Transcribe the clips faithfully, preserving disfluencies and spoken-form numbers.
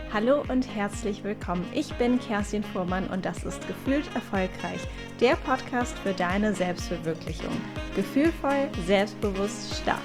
Hallo und herzlich willkommen. Ich bin Kerstin Fuhrmann und das ist Gefühlt Erfolgreich, der Podcast für deine Selbstverwirklichung. Gefühlvoll, selbstbewusst, stark.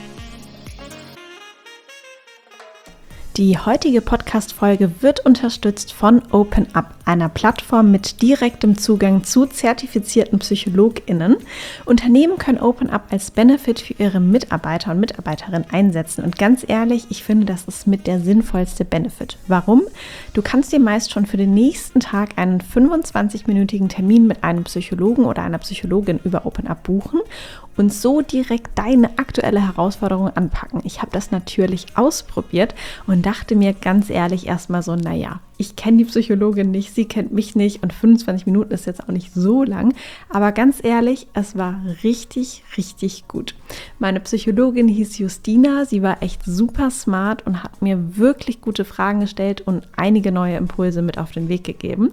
Die heutige Podcast-Folge wird unterstützt von OpenUp, einer Plattform mit direktem Zugang zu zertifizierten PsychologInnen. Unternehmen können OpenUp als Benefit für ihre Mitarbeiter und Mitarbeiterinnen einsetzen. Und ganz ehrlich, ich finde, das ist mit der sinnvollste Benefit. Warum? Du kannst dir meist schon für den nächsten Tag einen fünfundzwanzig-minütigen Termin mit einem Psychologen oder einer Psychologin über OpenUp buchen und so direkt deine aktuelle Herausforderung anpacken. Ich habe das natürlich ausprobiert und dachte mir ganz ehrlich erstmal so, naja, ich kenne die Psychologin nicht, sie kennt mich nicht und fünfundzwanzig Minuten ist jetzt auch nicht so lang, aber ganz ehrlich, es war richtig, richtig gut. Meine Psychologin hieß Justina, sie war echt super smart und hat mir wirklich gute Fragen gestellt und einige neue Impulse mit auf den Weg gegeben.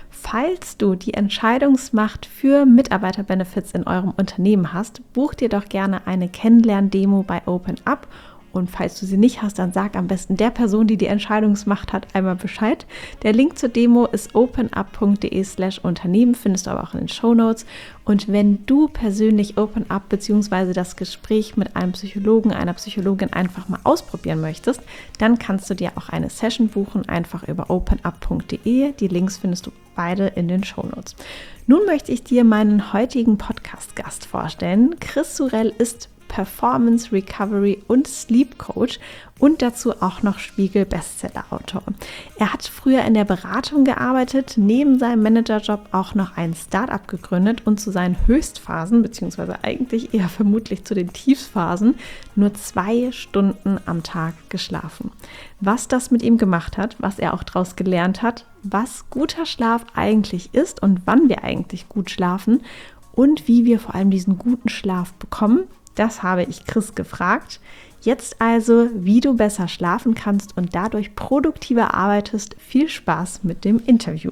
Falls du die Entscheidungsmacht für Mitarbeiterbenefits in eurem Unternehmen hast, buch dir doch gerne eine Kennenlern-Demo bei OpenUp. Und falls du sie nicht hast, dann sag am besten der Person, die die Entscheidungsmacht hat, einmal Bescheid. Der Link zur Demo ist openup.de slash Unternehmen, findest du aber auch in den Shownotes. Und wenn du persönlich OpenUp bzw. das Gespräch mit einem Psychologen, einer Psychologin einfach mal ausprobieren möchtest, dann kannst du dir auch eine Session buchen, einfach über openup punkt de. Die Links findest du beide in den Shownotes. Nun möchte ich dir meinen heutigen Podcast-Gast vorstellen. Chris Surell ist Performance, Recovery und Sleep Coach und dazu auch noch Spiegel-Bestseller-Autor. Er hat früher in der Beratung gearbeitet, neben seinem Managerjob auch noch ein Startup gegründet und zu seinen Höchstphasen, beziehungsweise eigentlich eher vermutlich zu den Tiefsphasen, nur zwei Stunden am Tag geschlafen. Was das mit ihm gemacht hat, was er auch daraus gelernt hat, was guter Schlaf eigentlich ist und wann wir eigentlich gut schlafen und wie wir vor allem diesen guten Schlaf bekommen, das habe ich Chris gefragt. Jetzt also, wie du besser schlafen kannst und dadurch produktiver arbeitest. Viel Spaß mit dem Interview.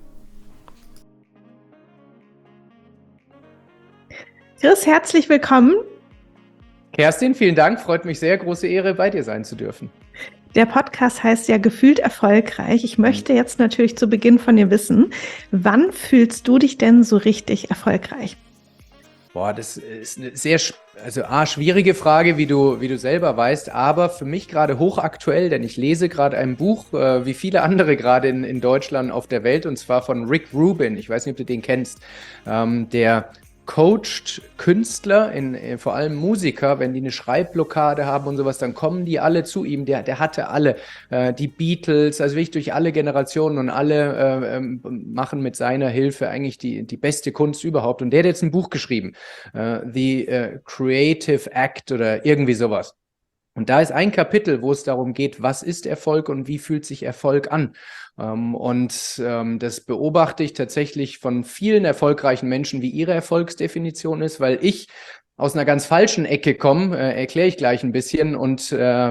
Chris, herzlich willkommen. Kerstin, vielen Dank. Freut mich sehr. Große Ehre, bei dir sein zu dürfen. Der Podcast heißt ja Gefühlt Erfolgreich. Ich möchte jetzt natürlich zu Beginn von dir wissen, wann fühlst du dich denn so richtig erfolgreich? Boah, das ist eine sehr, also A, schwierige Frage, wie du, wie du selber weißt, aber für mich gerade hochaktuell, denn ich lese gerade ein Buch, äh, wie viele andere gerade in, in Deutschland auf der Welt, und zwar von Rick Rubin. Ich weiß nicht, ob du den kennst. Ähm, der coacht Künstler, in, in, vor allem Musiker, wenn die eine Schreibblockade haben und sowas, dann kommen die alle zu ihm. Der, der hatte alle, äh, die Beatles, also wirklich durch alle Generationen und alle äh, ähm, machen mit seiner Hilfe eigentlich die, die beste Kunst überhaupt. Und der hat jetzt ein Buch geschrieben, äh, The äh, Creative Act oder irgendwie sowas. Und da ist ein Kapitel, wo es darum geht, was ist Erfolg und wie fühlt sich Erfolg an? Ähm, und ähm, das beobachte ich tatsächlich von vielen erfolgreichen Menschen, wie ihre Erfolgsdefinition ist, weil ich aus einer ganz falschen Ecke komme, äh, erkläre ich gleich ein bisschen und äh,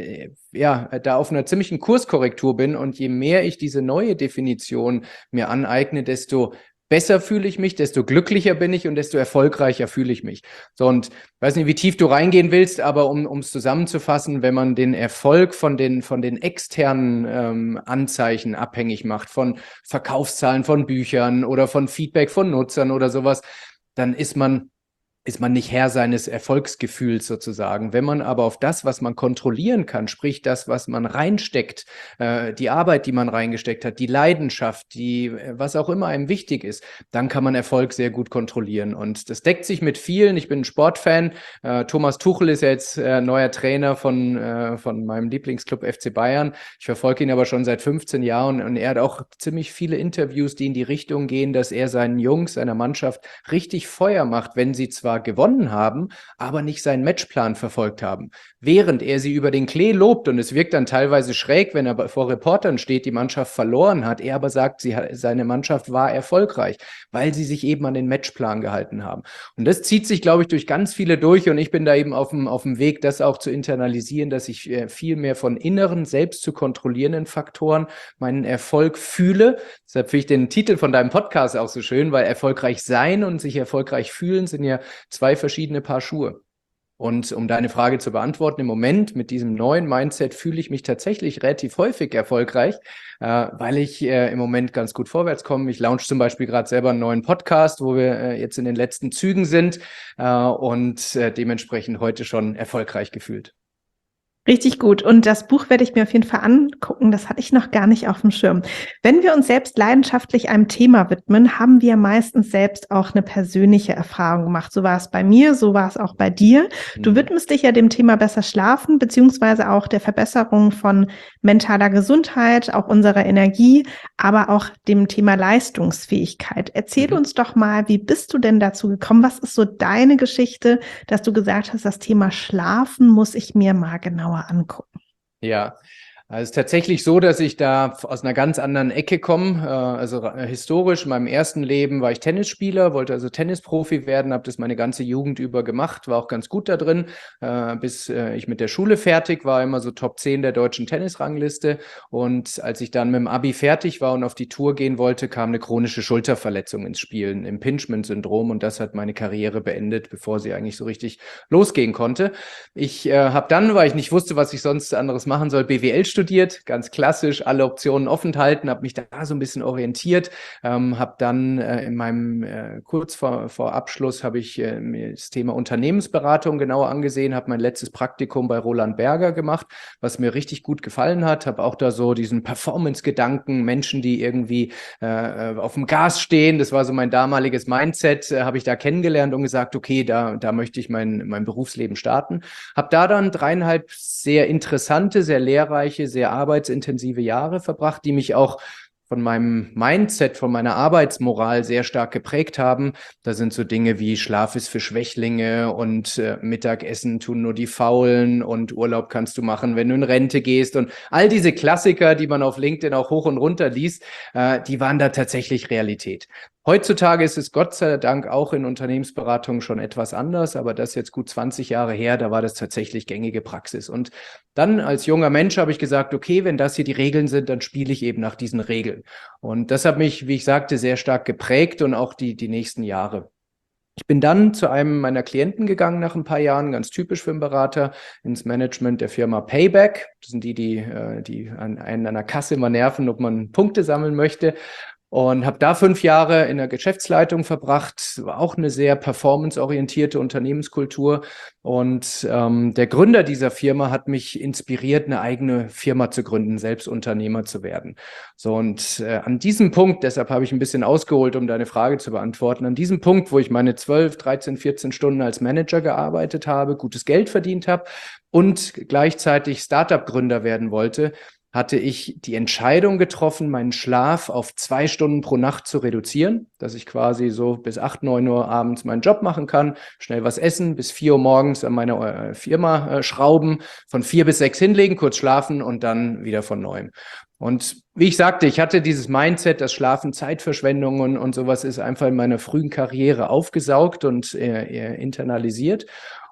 ja, da auf einer ziemlichen Kurskorrektur bin. Und je mehr ich diese neue Definition mir aneigne, desto besser fühle ich mich, desto glücklicher bin ich und desto erfolgreicher fühle ich mich. So, und ich weiß nicht, wie tief du reingehen willst, aber um um es zusammenzufassen, wenn man den Erfolg von den von den externen ähm, Anzeichen abhängig macht, von Verkaufszahlen von Büchern oder von Feedback von Nutzern oder sowas, dann ist man ist man nicht Herr seines Erfolgsgefühls sozusagen. Wenn man aber auf das, was man kontrollieren kann, sprich das, was man reinsteckt, äh, die Arbeit, die man reingesteckt hat, die Leidenschaft, die, was auch immer einem wichtig ist, dann kann man Erfolg sehr gut kontrollieren. Und das deckt sich mit vielen. Ich bin ein Sportfan. Äh, Thomas Tuchel ist ja jetzt äh, neuer Trainer von, äh, von meinem Lieblingsclub F C Bayern. Ich verfolge ihn aber schon seit fünfzehn Jahren und er hat auch ziemlich viele Interviews, die in die Richtung gehen, dass er seinen Jungs, seiner Mannschaft richtig Feuer macht, wenn sie zwar gewonnen haben, aber nicht seinen Matchplan verfolgt haben. Während er sie über den Klee lobt, und es wirkt dann teilweise schräg, wenn er vor Reportern steht, die Mannschaft verloren hat, er aber sagt, sie, seine Mannschaft war erfolgreich, weil sie sich eben an den Matchplan gehalten haben. Und das zieht sich, glaube ich, durch ganz viele durch und ich bin da eben auf dem, auf dem Weg, das auch zu internalisieren, dass ich äh, viel mehr von inneren, selbst zu kontrollierenden Faktoren meinen Erfolg fühle. Deshalb finde ich den Titel von deinem Podcast auch so schön, weil erfolgreich sein und sich erfolgreich fühlen sind ja zwei verschiedene Paar Schuhe. Und um deine Frage zu beantworten, im Moment mit diesem neuen Mindset fühle ich mich tatsächlich relativ häufig erfolgreich, äh, weil ich äh, im Moment ganz gut vorwärts komme. Ich launche zum Beispiel gerade selber einen neuen Podcast, wo wir äh, jetzt in den letzten Zügen sind äh, und äh, dementsprechend heute schon erfolgreich gefühlt. Richtig gut. Und das Buch werde ich mir auf jeden Fall angucken. Das hatte ich noch gar nicht auf dem Schirm. Wenn wir uns selbst leidenschaftlich einem Thema widmen, haben wir meistens selbst auch eine persönliche Erfahrung gemacht. So war es bei mir, so war es auch bei dir. Du widmest dich ja dem Thema besser schlafen, beziehungsweise auch der Verbesserung von mentaler Gesundheit, auch unserer Energie, aber auch dem Thema Leistungsfähigkeit. Erzähl mhm. uns doch mal, wie bist du denn dazu gekommen? Was ist so deine Geschichte, dass du gesagt hast, das Thema Schlafen muss ich mir mal genauer angucken? Ja, also es ist tatsächlich so, dass ich da aus einer ganz anderen Ecke komme. Also historisch, in meinem ersten Leben war ich Tennisspieler, wollte also Tennisprofi werden, habe das meine ganze Jugend über gemacht, war auch ganz gut da drin, bis ich mit der Schule fertig war, immer so Top zehn der deutschen Tennisrangliste. Und als ich dann mit dem Abi fertig war und auf die Tour gehen wollte, kam eine chronische Schulterverletzung ins Spiel, ein Impingement-Syndrom, und das hat meine Karriere beendet, bevor sie eigentlich so richtig losgehen konnte. Ich äh, habe dann, weil ich nicht wusste, was ich sonst anderes machen soll, B W L studiert. Studiert, ganz klassisch, alle Optionen offen halten, habe mich da so ein bisschen orientiert, ähm, habe dann äh, in meinem, äh, kurz vor, vor Abschluss, habe ich äh, mir das Thema Unternehmensberatung genauer angesehen, habe mein letztes Praktikum bei Roland Berger gemacht, was mir richtig gut gefallen hat, habe auch da so diesen Performance-Gedanken, Menschen, die irgendwie äh, auf dem Gas stehen, das war so mein damaliges Mindset, äh, habe ich da kennengelernt und gesagt, okay, da, da möchte ich mein, mein Berufsleben starten. Habe da dann dreieinhalb sehr interessante, sehr lehrreiche, sehr arbeitsintensive Jahre verbracht, die mich auch von meinem Mindset, von meiner Arbeitsmoral sehr stark geprägt haben. Da sind so Dinge wie Schlaf ist für Schwächlinge und äh, Mittagessen tun nur die Faulen und Urlaub kannst du machen, wenn du in Rente gehst, und all diese Klassiker, die man auf LinkedIn auch hoch und runter liest, äh, die waren da tatsächlich Realität. Heutzutage ist es Gott sei Dank auch in Unternehmensberatungen schon etwas anders, aber das ist jetzt gut zwanzig Jahre her, da war das tatsächlich gängige Praxis. Und dann als junger Mensch habe ich gesagt, okay, wenn das hier die Regeln sind, dann spiele ich eben nach diesen Regeln. Und das hat mich, wie ich sagte, sehr stark geprägt und auch die, die nächsten Jahre. Ich bin dann zu einem meiner Klienten gegangen nach ein paar Jahren, ganz typisch für einen Berater, ins Management der Firma Payback. Das sind die, die, die an einen an der Kasse immer nerven, ob man Punkte sammeln möchte. Und habe da fünf Jahre in der Geschäftsleitung verbracht, war auch eine sehr performanceorientierte Unternehmenskultur. Und ähm, der Gründer dieser Firma hat mich inspiriert, eine eigene Firma zu gründen, selbst Unternehmer zu werden. So, und äh, an diesem Punkt, deshalb habe ich ein bisschen ausgeholt, um deine Frage zu beantworten, an diesem Punkt, wo ich meine zwölf, dreizehn, vierzehn Stunden als Manager gearbeitet habe, gutes Geld verdient habe und gleichzeitig Startup-Gründer werden wollte, hatte ich die Entscheidung getroffen, meinen Schlaf auf zwei Stunden pro Nacht zu reduzieren, dass ich quasi so bis acht, neun Uhr abends meinen Job machen kann, schnell was essen, bis vier Uhr morgens an meine äh, Firma äh, schrauben, von vier bis sechs hinlegen, kurz schlafen und dann wieder von neuem. Und wie ich sagte, ich hatte dieses Mindset, dass Schlafen Zeitverschwendung und, und sowas ist, einfach in meiner frühen Karriere aufgesaugt und äh, internalisiert.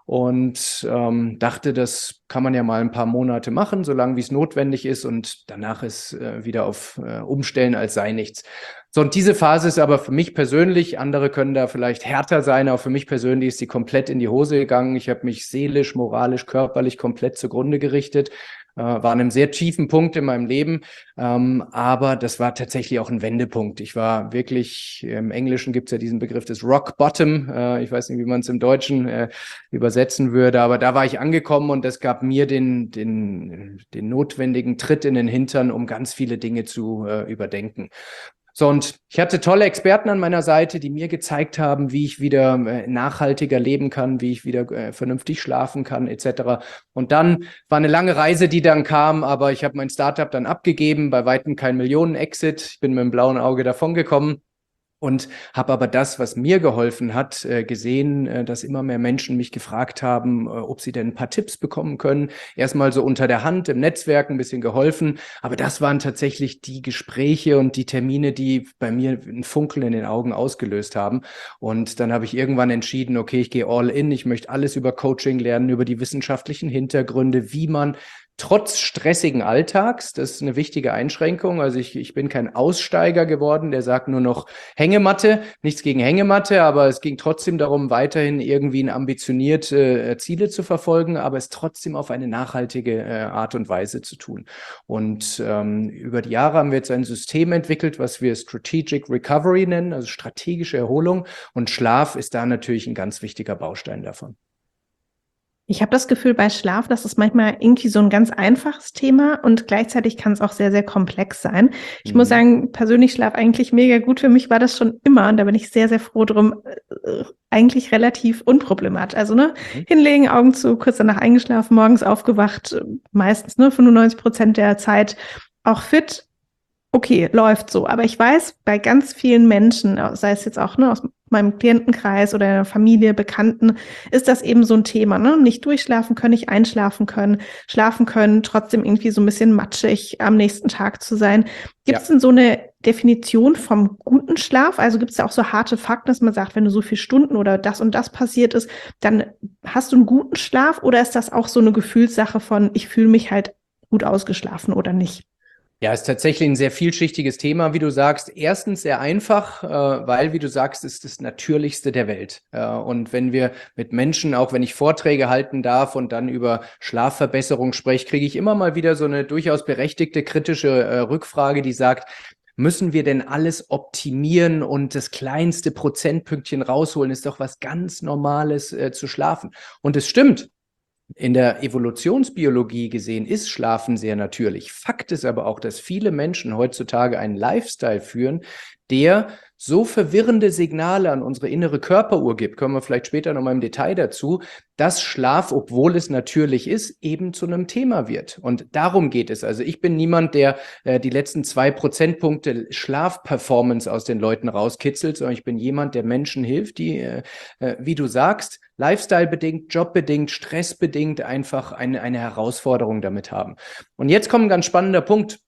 Und ähm, dachte, das kann man ja mal ein paar Monate machen, solange wie es notwendig ist, und danach ist äh, wieder auf äh, Umstellen als sei nichts. So, und diese Phase ist aber für mich persönlich, andere können da vielleicht härter sein, aber für mich persönlich ist sie komplett in die Hose gegangen. Ich habe mich seelisch, moralisch, körperlich komplett zugrunde gerichtet. War an einem sehr tiefen Punkt in meinem Leben, ähm, aber das war tatsächlich auch ein Wendepunkt. Ich war wirklich, im Englischen gibt es ja diesen Begriff des Rock Bottom, äh, ich weiß nicht, wie man es im Deutschen äh, übersetzen würde, aber da war ich angekommen und das gab mir den, den, den notwendigen Tritt in den Hintern, um ganz viele Dinge zu äh, überdenken. So, und ich hatte tolle Experten an meiner Seite, die mir gezeigt haben, wie ich wieder äh, nachhaltiger leben kann, wie ich wieder äh, vernünftig schlafen kann, et cetera. Und dann war eine lange Reise, die dann kam, aber ich habe mein Startup dann abgegeben, bei weitem kein Millionen-Exit. Ich bin mit dem blauen Auge davongekommen. Und habe aber das, was mir geholfen hat, äh, gesehen, äh, dass immer mehr Menschen mich gefragt haben, äh, ob sie denn ein paar Tipps bekommen können. Erstmal so unter der Hand im Netzwerk ein bisschen geholfen. Aber das waren tatsächlich die Gespräche und die Termine, die bei mir ein Funkeln in den Augen ausgelöst haben. Und dann habe ich irgendwann entschieden, okay, ich gehe all in. Ich möchte alles über Coaching lernen, über die wissenschaftlichen Hintergründe, wie man trotz stressigen Alltags. Das ist eine wichtige Einschränkung. Also ich, ich bin kein Aussteiger geworden, der sagt nur noch Hängematte. Nichts gegen Hängematte, aber es ging trotzdem darum, weiterhin irgendwie ambitioniert äh, Ziele zu verfolgen, aber es trotzdem auf eine nachhaltige äh, Art und Weise zu tun. Und ähm, über die Jahre haben wir jetzt ein System entwickelt, was wir Strategic Recovery nennen, also strategische Erholung. Und Schlaf ist da natürlich ein ganz wichtiger Baustein davon. Ich habe das Gefühl, bei Schlaf, das ist manchmal irgendwie so ein ganz einfaches Thema und gleichzeitig kann es auch sehr, sehr komplex sein. Ich mhm. muss sagen, persönlich Schlaf eigentlich mega gut. Für mich war das schon immer und da bin ich sehr, sehr froh drum, äh, eigentlich relativ unproblematisch. Also ne, mhm. hinlegen, Augen zu, kurz danach eingeschlafen, morgens aufgewacht, meistens ne, fünfundneunzig Prozent der Zeit auch fit. Okay, läuft so. Aber ich weiß, bei ganz vielen Menschen, sei es jetzt auch ne, aus meinem Klientenkreis oder der Familie, Bekannten, ist das eben so ein Thema. Ne? Nicht durchschlafen können, nicht einschlafen können, schlafen können, trotzdem irgendwie so ein bisschen matschig am nächsten Tag zu sein. Gibt es ja. denn so eine Definition vom guten Schlaf? Also gibt es da auch so harte Fakten, dass man sagt, wenn du so viele Stunden oder das und das passiert ist, dann hast du einen guten Schlaf? Oder ist das auch so eine Gefühlssache von, ich fühle mich halt gut ausgeschlafen oder nicht? Ja, ist tatsächlich ein sehr vielschichtiges Thema, wie du sagst. Erstens sehr einfach, äh, weil, wie du sagst, ist das Natürlichste der Welt. Äh, und wenn wir mit Menschen, auch wenn ich Vorträge halten darf und dann über Schlafverbesserung spreche, kriege ich immer mal wieder so eine durchaus berechtigte kritische äh, Rückfrage, die sagt, müssen wir denn alles optimieren und das kleinste Prozentpünktchen rausholen? Ist doch was ganz Normales äh, zu schlafen. Und es stimmt. In der Evolutionsbiologie gesehen ist Schlafen sehr natürlich. Fakt ist aber auch, dass viele Menschen heutzutage einen Lifestyle führen, der so verwirrende Signale an unsere innere Körperuhr gibt, kommen wir vielleicht später noch mal im Detail dazu, dass Schlaf, obwohl es natürlich ist, eben zu einem Thema wird. Und darum geht es. Also ich bin niemand, der äh, die letzten zwei Prozentpunkte Schlafperformance aus den Leuten rauskitzelt, sondern ich bin jemand, der Menschen hilft, die, äh, wie du sagst, Lifestyle-bedingt, jobbedingt, stressbedingt einfach eine, eine Herausforderung damit haben. Und jetzt kommt ein ganz spannender Punkt.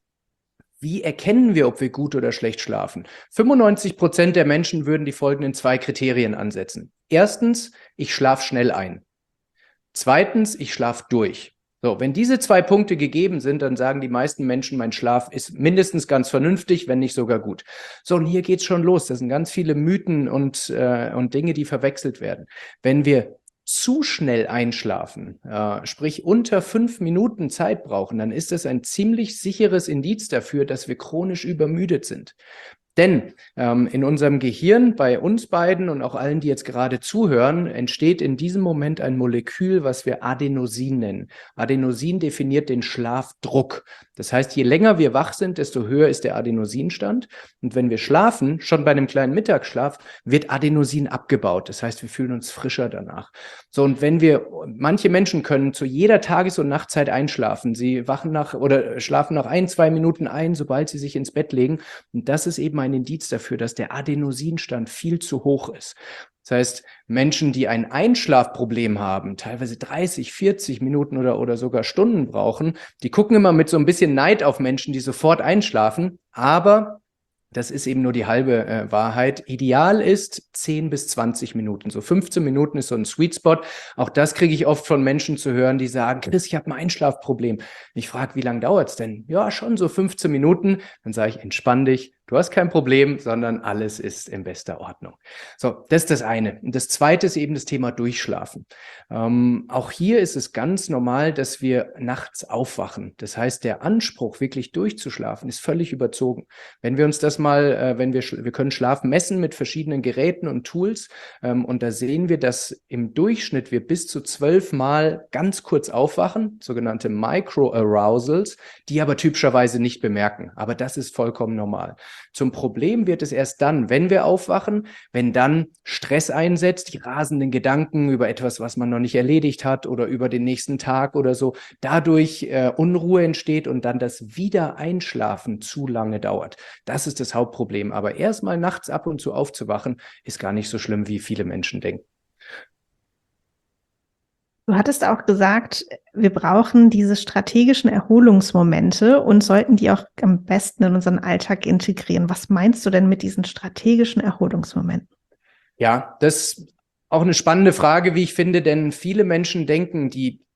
Wie erkennen wir, ob wir gut oder schlecht schlafen? fünfundneunzig Prozent der Menschen würden die folgenden zwei Kriterien ansetzen. Erstens, ich schlafe schnell ein. Zweitens, ich schlafe durch. So, wenn diese zwei Punkte gegeben sind, dann sagen die meisten Menschen, mein Schlaf ist mindestens ganz vernünftig, wenn nicht sogar gut. So, und hier geht's schon los. Das sind ganz viele Mythen und, äh, und Dinge, die verwechselt werden. Wenn wir zu schnell einschlafen, äh, sprich unter fünf Minuten Zeit brauchen, dann ist das ein ziemlich sicheres Indiz dafür, dass wir chronisch übermüdet sind. Denn ähm, in unserem Gehirn, bei uns beiden und auch allen, die jetzt gerade zuhören, entsteht in diesem Moment ein Molekül, was wir Adenosin nennen. Adenosin definiert den Schlafdruck. Das heißt, je länger wir wach sind, desto höher ist der Adenosinstand. Und wenn wir schlafen, schon bei einem kleinen Mittagsschlaf, wird Adenosin abgebaut. Das heißt, wir fühlen uns frischer danach. So, und wenn wir, manche Menschen können zu jeder Tages- und Nachtzeit einschlafen. Sie wachen nach oder schlafen nach ein, zwei Minuten ein, sobald sie sich ins Bett legen. Und das ist eben ein Indiz dafür, dass der Adenosinstand viel zu hoch ist. Das heißt, Menschen, die ein Einschlafproblem haben, teilweise dreißig, vierzig Minuten oder, oder sogar Stunden brauchen, die gucken immer mit so ein bisschen Neid auf Menschen, die sofort einschlafen, aber das ist eben nur die halbe äh, Wahrheit. Ideal ist zehn bis zwanzig Minuten. So fünfzehn Minuten ist so ein Sweet Spot. Auch das kriege ich oft von Menschen zu hören, die sagen, Chris, ich habe ein Einschlafproblem. Ich frage, wie lange dauert's denn? Ja, schon so fünfzehn Minuten. Dann sage ich, entspann dich. Du hast kein Problem, sondern alles ist in bester Ordnung. So, das ist das eine. Und das zweite ist eben das Thema Durchschlafen. Ähm, auch hier ist es ganz normal, dass wir nachts aufwachen. Das heißt, der Anspruch, wirklich durchzuschlafen, ist völlig überzogen. Wenn wir uns das mal, äh, wenn wir, wir können Schlaf messen mit verschiedenen Geräten und Tools, ähm, und da sehen wir, dass im Durchschnitt wir bis zu zwölf Mal ganz kurz aufwachen, sogenannte Micro-Arousals, die aber typischerweise nicht bemerken. Aber das ist vollkommen normal. Zum Problem wird es erst dann, wenn wir aufwachen, wenn dann Stress einsetzt, die rasenden Gedanken über etwas, was man noch nicht erledigt hat oder über den nächsten Tag oder so, dadurch äh, Unruhe entsteht und dann das Wiedereinschlafen zu lange dauert. Das ist das Hauptproblem. Aber erstmal nachts ab und zu aufzuwachen, ist gar nicht so schlimm, wie viele Menschen denken. Du hattest auch gesagt, wir brauchen diese strategischen Erholungsmomente und sollten die auch am besten in unseren Alltag integrieren. Was meinst du denn mit diesen strategischen Erholungsmomenten? Ja, das ist auch eine spannende Frage, wie ich finde, denn viele Menschen denken, die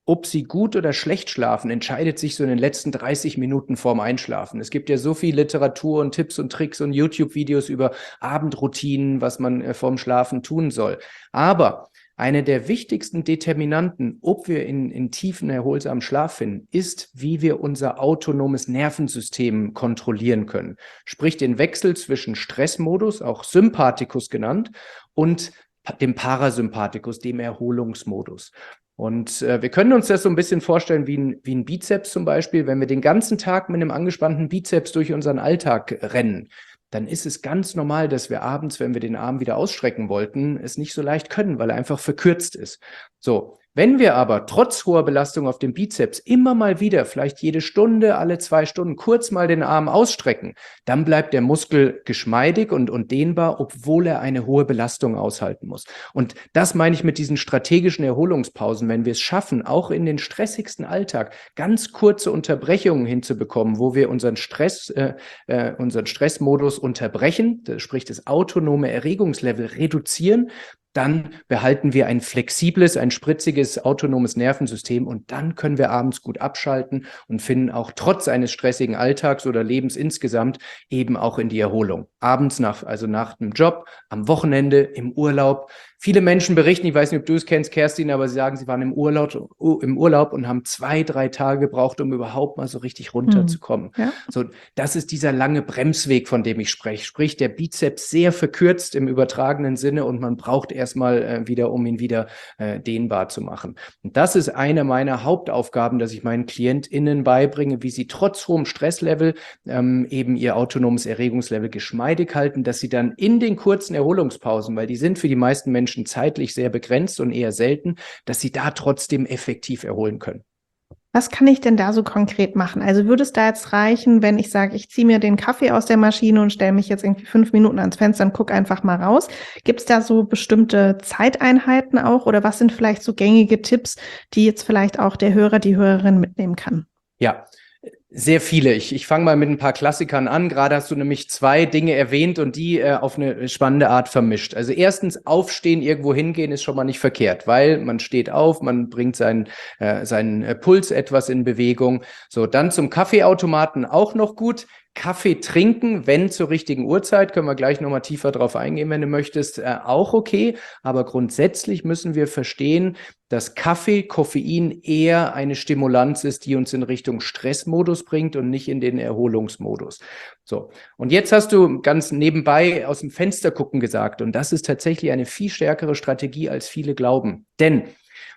ob sie gut oder schlecht schlafen, entscheidet sich so in den letzten dreißig Minuten vorm Einschlafen. Es gibt ja so viel Literatur und Tipps und Tricks und YouTube-Videos über Abendroutinen, was man äh, vorm Schlafen tun soll. Aber eine der wichtigsten Determinanten, ob wir in, in tiefen, erholsamen Schlaf finden, ist, wie wir unser autonomes Nervensystem kontrollieren können. Sprich den Wechsel zwischen Stressmodus, auch Sympathikus genannt, und dem Parasympathikus, dem Erholungsmodus. Und äh, wir können uns das so ein bisschen vorstellen wie ein, wie ein Bizeps zum Beispiel. Wenn wir den ganzen Tag mit einem angespannten Bizeps durch unseren Alltag rennen, dann ist es ganz normal, dass wir abends, wenn wir den Arm wieder ausstrecken wollten, es nicht so leicht können, weil er einfach verkürzt ist. So, wenn wir aber trotz hoher Belastung auf dem Bizeps immer mal wieder, vielleicht jede Stunde, alle zwei Stunden, kurz mal den Arm ausstrecken, dann bleibt der Muskel geschmeidig und, und dehnbar, obwohl er eine hohe Belastung aushalten muss. Und das meine ich mit diesen strategischen Erholungspausen, wenn wir es schaffen, auch in den stressigsten Alltag ganz kurze Unterbrechungen hinzubekommen, wo wir unseren Stress, äh, äh, unseren Stressmodus unterbrechen, das, sprich das autonome Erregungslevel reduzieren, dann behalten wir ein flexibles, ein spritziges, autonomes Nervensystem und dann können wir abends gut abschalten und finden auch trotz eines stressigen Alltags oder Lebens insgesamt eben auch in die Erholung. Abends nach, also nach dem Job, am Wochenende, im Urlaub. Viele Menschen berichten, ich weiß nicht, ob du es kennst, Kerstin, aber sie sagen, sie waren im Urlaub, im Urlaub und haben zwei, drei Tage gebraucht, um überhaupt mal so richtig runterzukommen. Hm, ja. So, das ist dieser lange Bremsweg, von dem ich spreche. Sprich, der Bizeps sehr verkürzt im übertragenen Sinne und man braucht erstmal äh, wieder, um ihn wieder äh, dehnbar zu machen. Und das ist eine meiner Hauptaufgaben, dass ich meinen KlientInnen beibringe, wie sie trotz hohem Stresslevel ähm, eben ihr autonomes Erregungslevel geschmeidig halten, dass sie dann in den kurzen Erholungspausen, weil die sind für die meisten Menschen zeitlich sehr begrenzt und eher selten, dass sie da trotzdem effektiv erholen können. Was kann ich denn da so konkret machen? Also würde es da jetzt reichen, wenn ich sage, ich ziehe mir den Kaffee aus der Maschine und stelle mich jetzt irgendwie fünf Minuten ans Fenster und gucke einfach mal raus? Gibt es da so bestimmte Zeiteinheiten auch oder was sind vielleicht so gängige Tipps, die jetzt vielleicht auch der Hörer, die Hörerin mitnehmen kann? Ja, sehr viele. Ich, ich fange mal mit ein paar Klassikern an. Gerade hast du nämlich zwei Dinge erwähnt und die äh, auf eine spannende Art vermischt. Also erstens, aufstehen, irgendwo hingehen ist schon mal nicht verkehrt, weil man steht auf, man bringt seinen, äh, seinen äh, Puls etwas in Bewegung. So, dann zum Kaffeeautomaten auch noch gut. Kaffee trinken, wenn zur richtigen Uhrzeit, können wir gleich nochmal tiefer drauf eingehen, wenn du möchtest, äh, auch okay. Aber grundsätzlich müssen wir verstehen, dass Kaffee, Koffein eher eine Stimulanz ist, die uns in Richtung Stressmodus bringt und nicht in den Erholungsmodus. So, und jetzt hast du ganz nebenbei aus dem Fenster gucken gesagt und das ist tatsächlich eine viel stärkere Strategie, als viele glauben. Denn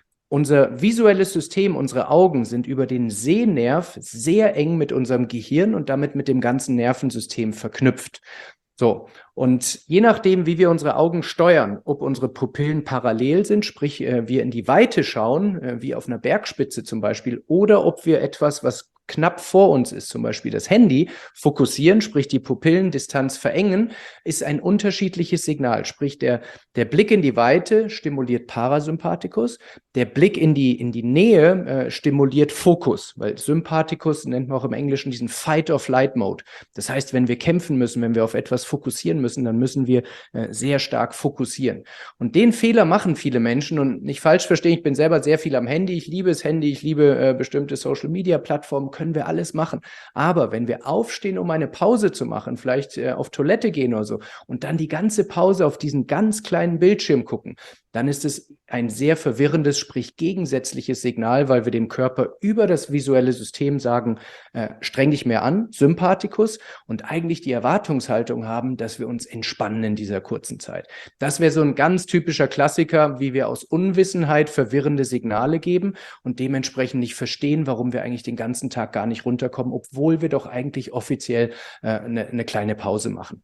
unser visuelles System, unsere Augen sind über den Sehnerv sehr eng mit unserem Gehirn und damit mit dem ganzen Nervensystem verknüpft. So, und je nachdem, wie wir unsere Augen steuern, ob unsere Pupillen parallel sind, sprich äh, wir in die Weite schauen, äh, wie auf einer Bergspitze zum Beispiel, oder ob wir etwas, was knapp vor uns ist, zum Beispiel das Handy, fokussieren, sprich die Pupillendistanz verengen, ist ein unterschiedliches Signal. Sprich der, der Blick in die Weite stimuliert Parasympathikus, der Blick in die, in die Nähe äh, stimuliert Fokus, weil Sympathikus nennt man auch im Englischen diesen Fight-or-Flight-Mode. Das heißt, wenn wir kämpfen müssen, wenn wir auf etwas fokussieren müssen, dann müssen wir äh, sehr stark fokussieren. Und den Fehler machen viele Menschen und nicht falsch verstehen, ich bin selber sehr viel am Handy, ich liebe das Handy, ich liebe äh, bestimmte Social-Media-Plattformen, können wir alles machen. Aber wenn wir aufstehen, um eine Pause zu machen, vielleicht äh, auf Toilette gehen oder so, und dann die ganze Pause auf diesen ganz kleinen Bildschirm gucken, dann ist es ein sehr verwirrendes, sprich gegensätzliches Signal, weil wir dem Körper über das visuelle System sagen, äh, streng dich mehr an, Sympathikus, und eigentlich die Erwartungshaltung haben, dass wir uns entspannen in dieser kurzen Zeit. Das wäre so ein ganz typischer Klassiker, wie wir aus Unwissenheit verwirrende Signale geben und dementsprechend nicht verstehen, warum wir eigentlich den ganzen Tag gar nicht runterkommen, obwohl wir doch eigentlich offiziell äh, eine, eine kleine Pause machen.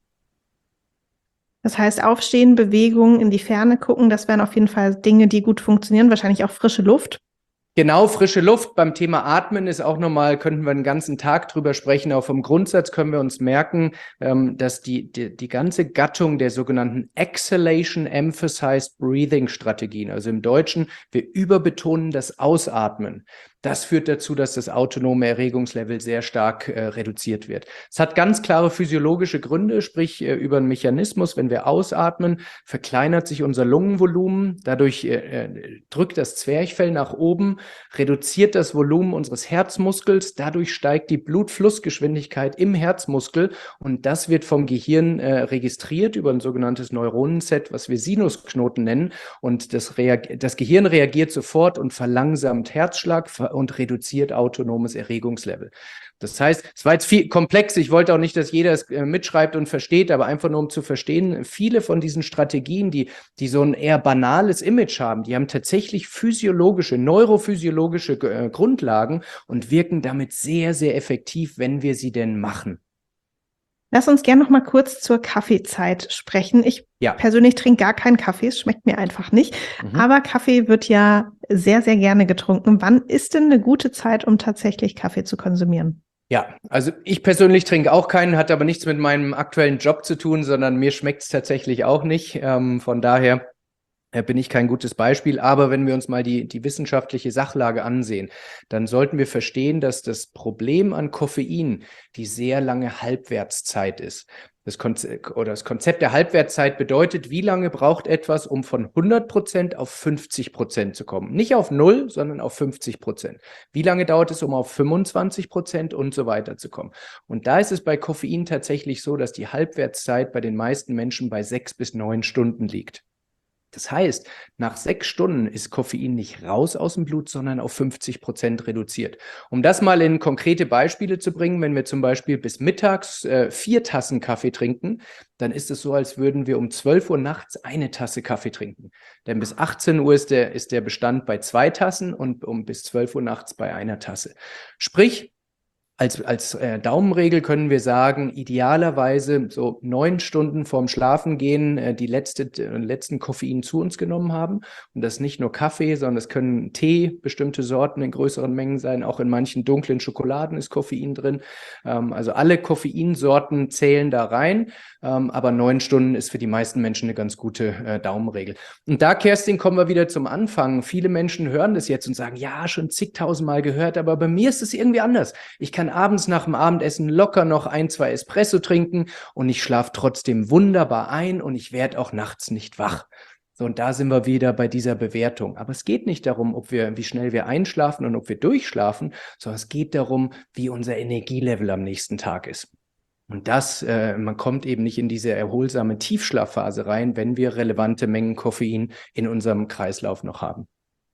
Das heißt, aufstehen, Bewegung, in die Ferne gucken, das wären auf jeden Fall Dinge, die gut funktionieren, wahrscheinlich auch frische Luft. Genau, frische Luft. Beim Thema Atmen ist auch nochmal, könnten wir den ganzen Tag drüber sprechen, aber vom Grundsatz können wir uns merken, ähm, dass die, die, die ganze Gattung der sogenannten Exhalation Emphasized Breathing Strategien, also im Deutschen, wir überbetonen das Ausatmen. Das führt dazu, dass das autonome Erregungslevel sehr stark äh, reduziert wird. Es hat ganz klare physiologische Gründe, sprich äh, über einen Mechanismus, wenn wir ausatmen, verkleinert sich unser Lungenvolumen, dadurch äh, drückt das Zwerchfell nach oben, reduziert das Volumen unseres Herzmuskels, dadurch steigt die Blutflussgeschwindigkeit im Herzmuskel und das wird vom Gehirn äh, registriert über ein sogenanntes Neuronenset, was wir Sinusknoten nennen und das, reag- das Gehirn reagiert sofort und verlangsamt Herzschlag und reduziert autonomes Erregungslevel. Das heißt, es war jetzt viel komplex. Ich wollte auch nicht, dass jeder es äh, mitschreibt und versteht, aber einfach nur um zu verstehen, viele von diesen Strategien, die, die so ein eher banales Image haben, die haben tatsächlich physiologische, neurophysiologische äh, Grundlagen und wirken damit sehr, sehr effektiv, wenn wir sie denn machen. Lass uns gerne noch mal kurz zur Kaffeezeit sprechen. Ich Ja. persönlich trinke gar keinen Kaffee, es schmeckt mir einfach nicht. Mhm. Aber Kaffee wird ja sehr, sehr gerne getrunken. Wann ist denn eine gute Zeit, um tatsächlich Kaffee zu konsumieren? Ja, also ich persönlich trinke auch keinen, hat aber nichts mit meinem aktuellen Job zu tun, sondern mir schmeckt es tatsächlich auch nicht. Ähm, von daher bin ich kein gutes Beispiel. Aber wenn wir uns mal die, die wissenschaftliche Sachlage ansehen, dann sollten wir verstehen, dass das Problem an Koffein die sehr lange Halbwertszeit ist. Das Konzept, oder das Konzept der Halbwertszeit bedeutet, wie lange braucht etwas, um von hundert Prozent auf fünfzig Prozent zu kommen. Nicht auf null, sondern auf fünfzig Prozent. Wie lange dauert es, um auf fünfundzwanzig Prozent und so weiter zu kommen? Und da ist es bei Koffein tatsächlich so, dass die Halbwertszeit bei den meisten Menschen bei sechs bis neun Stunden liegt. Das heißt, nach sechs Stunden ist Koffein nicht raus aus dem Blut, sondern auf fünfzig Prozent reduziert. Um das mal in konkrete Beispiele zu bringen, wenn wir zum Beispiel bis mittags äh, vier Tassen Kaffee trinken, dann ist es so, als würden wir um zwölf Uhr nachts eine Tasse Kaffee trinken. Denn bis achtzehn Uhr ist der, ist der Bestand bei zwei Tassen und um bis zwölf Uhr nachts bei einer Tasse. Sprich, Als, als äh, Daumenregel können wir sagen, idealerweise so neun Stunden vorm Schlafengehen äh, die letzte, äh, letzten Koffein zu uns genommen haben. Und das nicht nur Kaffee, sondern es können Tee, bestimmte Sorten in größeren Mengen sein. Auch in manchen dunklen Schokoladen ist Koffein drin. Ähm, also alle Koffeinsorten zählen da rein. Ähm, aber neun Stunden ist für die meisten Menschen eine ganz gute äh, Daumenregel. Und da, Kerstin, kommen wir wieder zum Anfang. Viele Menschen hören das jetzt und sagen, ja, schon zigtausendmal gehört, aber bei mir ist es irgendwie anders. Ich kann abends nach dem Abendessen locker noch ein, zwei Espresso trinken und ich schlafe trotzdem wunderbar ein und ich werde auch nachts nicht wach. So, und da sind wir wieder bei dieser Bewertung. Aber es geht nicht darum, ob wir, wie schnell wir einschlafen und ob wir durchschlafen, sondern es geht darum, wie unser Energielevel am nächsten Tag ist. Und das, äh, man kommt eben nicht in diese erholsame Tiefschlafphase rein, wenn wir relevante Mengen Koffein in unserem Kreislauf noch haben.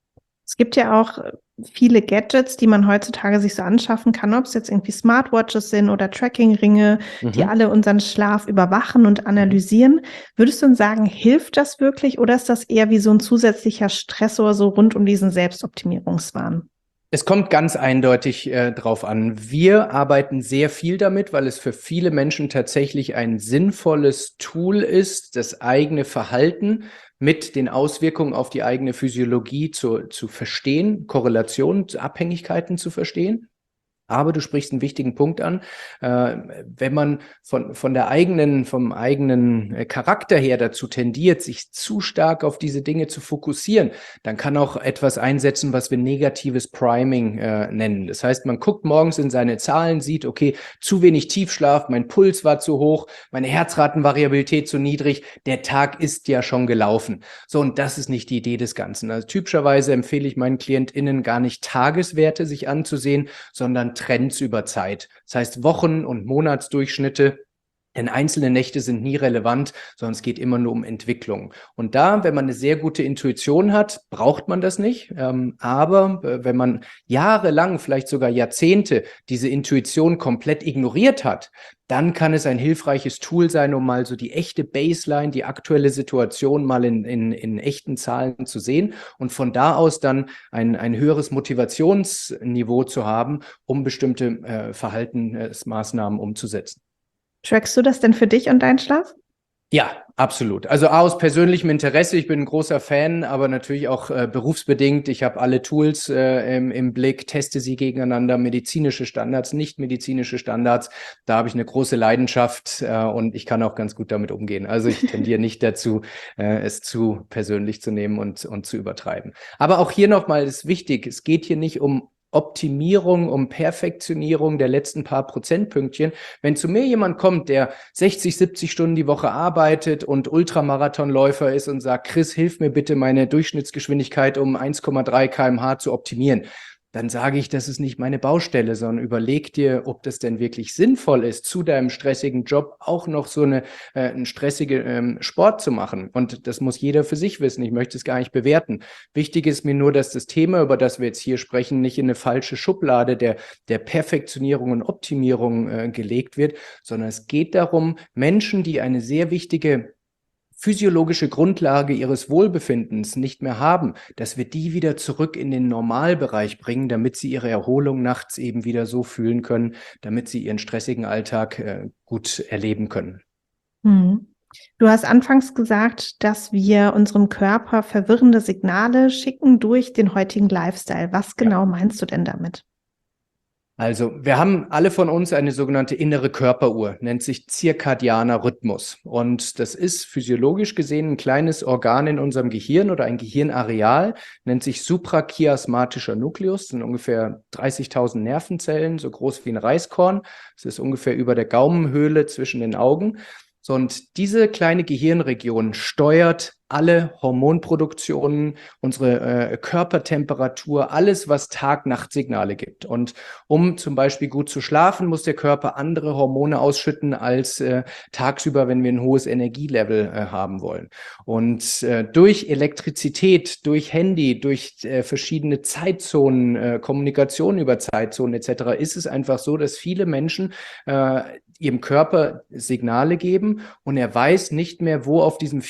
Es gibt ja auch viele Gadgets, die man heutzutage sich so anschaffen kann, ob es jetzt irgendwie Smartwatches sind oder Tracking-Ringe, mhm. die alle unseren Schlaf überwachen und analysieren. Würdest du denn sagen, hilft das wirklich oder ist das eher wie so ein zusätzlicher Stressor so rund um diesen Selbstoptimierungswahn? Es kommt ganz eindeutig äh, drauf an. Wir arbeiten sehr viel damit, weil es für viele Menschen tatsächlich ein sinnvolles Tool ist, das eigene Verhalten mit den Auswirkungen auf die eigene Physiologie zu, zu verstehen, Korrelationen, Abhängigkeiten zu verstehen. Aber du sprichst einen wichtigen Punkt an. Äh, wenn man von, von der eigenen, vom eigenen Charakter her dazu tendiert, sich zu stark auf diese Dinge zu fokussieren, dann kann auch etwas einsetzen, was wir negatives Priming äh, nennen. Das heißt, man guckt morgens in seine Zahlen, sieht, okay, zu wenig Tiefschlaf, mein Puls war zu hoch, meine Herzratenvariabilität zu niedrig, der Tag ist ja schon gelaufen. So, und das ist nicht die Idee des Ganzen. Also typischerweise empfehle ich meinen KlientInnen gar nicht Tageswerte sich anzusehen, sondern Trends über Zeit. Das heißt Wochen- und Monatsdurchschnitte. Denn einzelne Nächte sind nie relevant, sondern es geht immer nur um Entwicklung. Und da, wenn man eine sehr gute Intuition hat, braucht man das nicht. Ähm, aber äh, wenn man jahrelang, vielleicht sogar Jahrzehnte, diese Intuition komplett ignoriert hat, dann kann es ein hilfreiches Tool sein, um mal so die echte Baseline, die aktuelle Situation mal in, in, in echten Zahlen zu sehen und von da aus dann ein, ein höheres Motivationsniveau zu haben, um bestimmte äh, Verhaltensmaßnahmen umzusetzen. Trackst du das denn für dich und deinen Schlaf? Ja, absolut. Also aus persönlichem Interesse. Ich bin ein großer Fan, aber natürlich auch äh, berufsbedingt. Ich habe alle Tools äh, im, im Blick, teste sie gegeneinander, medizinische Standards, nicht medizinische Standards. Da habe ich eine große Leidenschaft äh, und ich kann auch ganz gut damit umgehen. Also ich tendiere nicht dazu, äh, es zu persönlich zu nehmen und, und zu übertreiben. Aber auch hier nochmal ist wichtig, es geht hier nicht um Optimierung, um Perfektionierung der letzten paar Prozentpünktchen. Wenn zu mir jemand kommt, der sechzig, siebzig Stunden die Woche arbeitet und Ultramarathonläufer ist und sagt, Chris, hilf mir bitte, meine Durchschnittsgeschwindigkeit um eins Komma drei Kilometer pro Stunde zu optimieren, dann sage ich, das ist nicht meine Baustelle, sondern überleg dir, ob das denn wirklich sinnvoll ist, zu deinem stressigen Job auch noch so eine, äh, einen stressigen ähm, Sport zu machen. Und das muss jeder für sich wissen. Ich möchte es gar nicht bewerten. Wichtig ist mir nur, dass das Thema, über das wir jetzt hier sprechen, nicht in eine falsche Schublade der, der Perfektionierung und Optimierung äh, gelegt wird, sondern es geht darum, Menschen, die eine sehr wichtige physiologische Grundlage ihres Wohlbefindens nicht mehr haben, dass wir die wieder zurück in den Normalbereich bringen, damit sie ihre Erholung nachts eben wieder so fühlen können, damit sie ihren stressigen Alltag äh, gut erleben können. Hm. Du hast anfangs gesagt, dass wir unserem Körper verwirrende Signale schicken durch den heutigen Lifestyle. Was genau ja. meinst du denn damit? Also, wir haben alle von uns eine sogenannte innere Körperuhr, nennt sich zirkadianer Rhythmus. Und das ist physiologisch gesehen ein kleines Organ in unserem Gehirn oder ein Gehirnareal, nennt sich suprachiasmatischer Nukleus, das sind ungefähr dreißigtausend Nervenzellen, so groß wie ein Reiskorn. Das ist ungefähr über der Gaumenhöhle zwischen den Augen. So, und diese kleine Gehirnregion steuert alle Hormonproduktionen, unsere äh, Körpertemperatur, alles, was Tag-Nacht-Signale gibt. Und um zum Beispiel gut zu schlafen, muss der Körper andere Hormone ausschütten als äh, tagsüber, wenn wir ein hohes Energielevel äh, haben wollen. Und äh, durch Elektrizität, durch Handy, durch äh, verschiedene Zeitzonen, äh, Kommunikation über Zeitzonen et cetera ist es einfach so, dass viele Menschen äh, ihrem Körper Signale geben und er weiß nicht mehr, wo auf diesem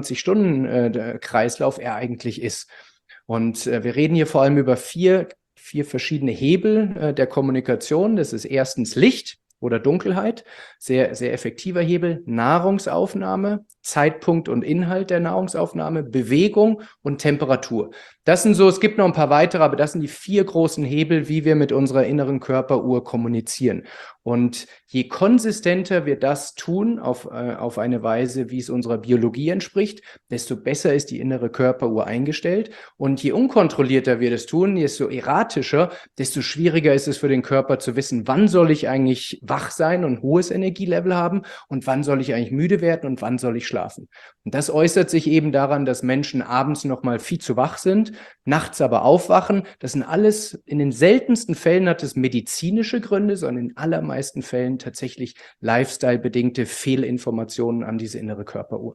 vierundzwanzig-Stunden-Kreislauf er eigentlich ist. Und äh, wir reden hier vor allem über vier, vier verschiedene Hebel äh, der Kommunikation. Das ist erstens Licht oder Dunkelheit, sehr, sehr effektiver Hebel, Nahrungsaufnahme, Zeitpunkt und Inhalt der Nahrungsaufnahme, Bewegung und Temperatur. Das sind so, es gibt noch ein paar weitere, aber das sind die vier großen Hebel, wie wir mit unserer inneren Körperuhr kommunizieren. Und je konsistenter wir das tun, auf, äh, auf eine Weise, wie es unserer Biologie entspricht, desto besser ist die innere Körperuhr eingestellt. Und je unkontrollierter wir das tun, desto erratischer, desto schwieriger ist es für den Körper zu wissen, wann soll ich eigentlich wach sein und ein hohes Energielevel haben und wann soll ich eigentlich müde werden und wann soll ich schlafen. Und das äußert sich eben daran, dass Menschen abends noch mal viel zu wach sind, nachts aber aufwachen. Das sind alles, in den seltensten Fällen hat es medizinische Gründe, sondern in allermeisten Fällen tatsächlich Lifestyle-bedingte Fehlinformationen an diese innere Körperuhr.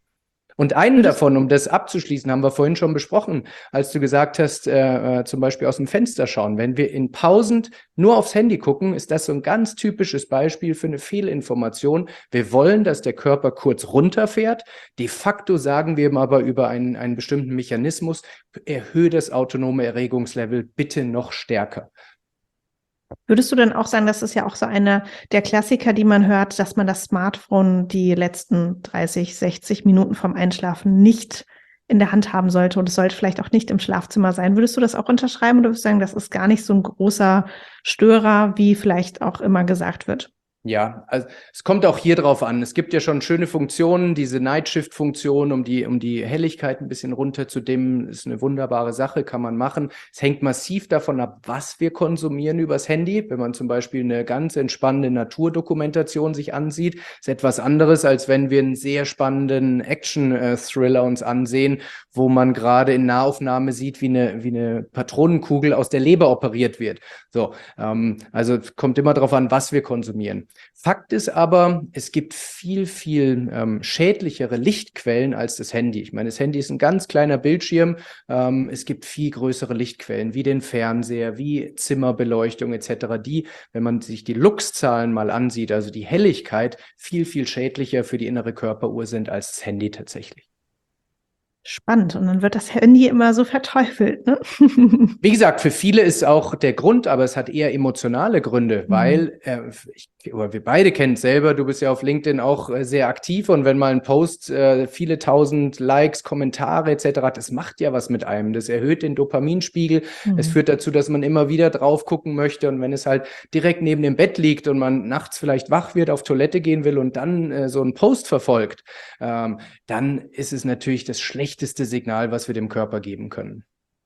Und einen davon, um das abzuschließen, haben wir vorhin schon besprochen, als du gesagt hast, äh, zum Beispiel aus dem Fenster schauen. Wenn wir in Pausen nur aufs Handy gucken, ist das so ein ganz typisches Beispiel für eine Fehlinformation. Wir wollen, dass der Körper kurz runterfährt. De facto sagen wir ihm aber über einen, einen bestimmten Mechanismus, erhöhe das autonome Erregungslevel bitte noch stärker. Würdest du denn auch sagen, das ist ja auch so eine der Klassiker, die man hört, dass man das Smartphone die letzten dreißig, sechzig Minuten vorm Einschlafen nicht in der Hand haben sollte und es sollte vielleicht auch nicht im Schlafzimmer sein. Würdest du das auch unterschreiben oder würdest du sagen, das ist gar nicht so ein großer Störer, wie vielleicht auch immer gesagt wird? Ja, also es kommt auch hier drauf an. Es gibt ja schon schöne Funktionen, diese Night-Shift-Funktion, um die, um die Helligkeit ein bisschen runterzudimmen, ist eine wunderbare Sache, kann man machen. Es hängt massiv davon ab, was wir konsumieren übers Handy. Wenn man zum Beispiel eine ganz entspannende Naturdokumentation sich ansieht, ist etwas anderes, als wenn wir einen sehr spannenden Action-Thriller uns ansehen, wo man gerade in Nahaufnahme sieht, wie eine, wie eine Patronenkugel aus der Leber operiert wird. So, ähm, also kommt immer darauf an, was wir konsumieren. Fakt ist aber, es gibt viel, viel ähm, schädlichere Lichtquellen als das Handy. Ich meine, das Handy ist ein ganz kleiner Bildschirm. Ähm, es gibt viel größere Lichtquellen, wie den Fernseher, wie Zimmerbeleuchtung et cetera, die, wenn man sich die Lux-Zahlen mal ansieht, also die Helligkeit, viel, viel schädlicher für die innere Körperuhr sind als das Handy tatsächlich. Spannend. Und dann wird das Handy immer so verteufelt, ne? Wie gesagt, für viele ist auch der Grund, aber es hat eher emotionale Gründe, mhm. weil äh, ich, oder wir beide kennen es selber, du bist ja auf LinkedIn auch äh, sehr aktiv und wenn mal ein Post äh, viele tausend Likes, Kommentare et cetera hat, das macht ja was mit einem. Das erhöht den Dopaminspiegel. Mhm. Es führt dazu, dass man immer wieder drauf gucken möchte und wenn es halt direkt neben dem Bett liegt und man nachts vielleicht wach wird, auf Toilette gehen will und dann äh, so einen Post verfolgt, ähm, dann ist es natürlich das schlechteste Signal, was wir dem Körper geben können.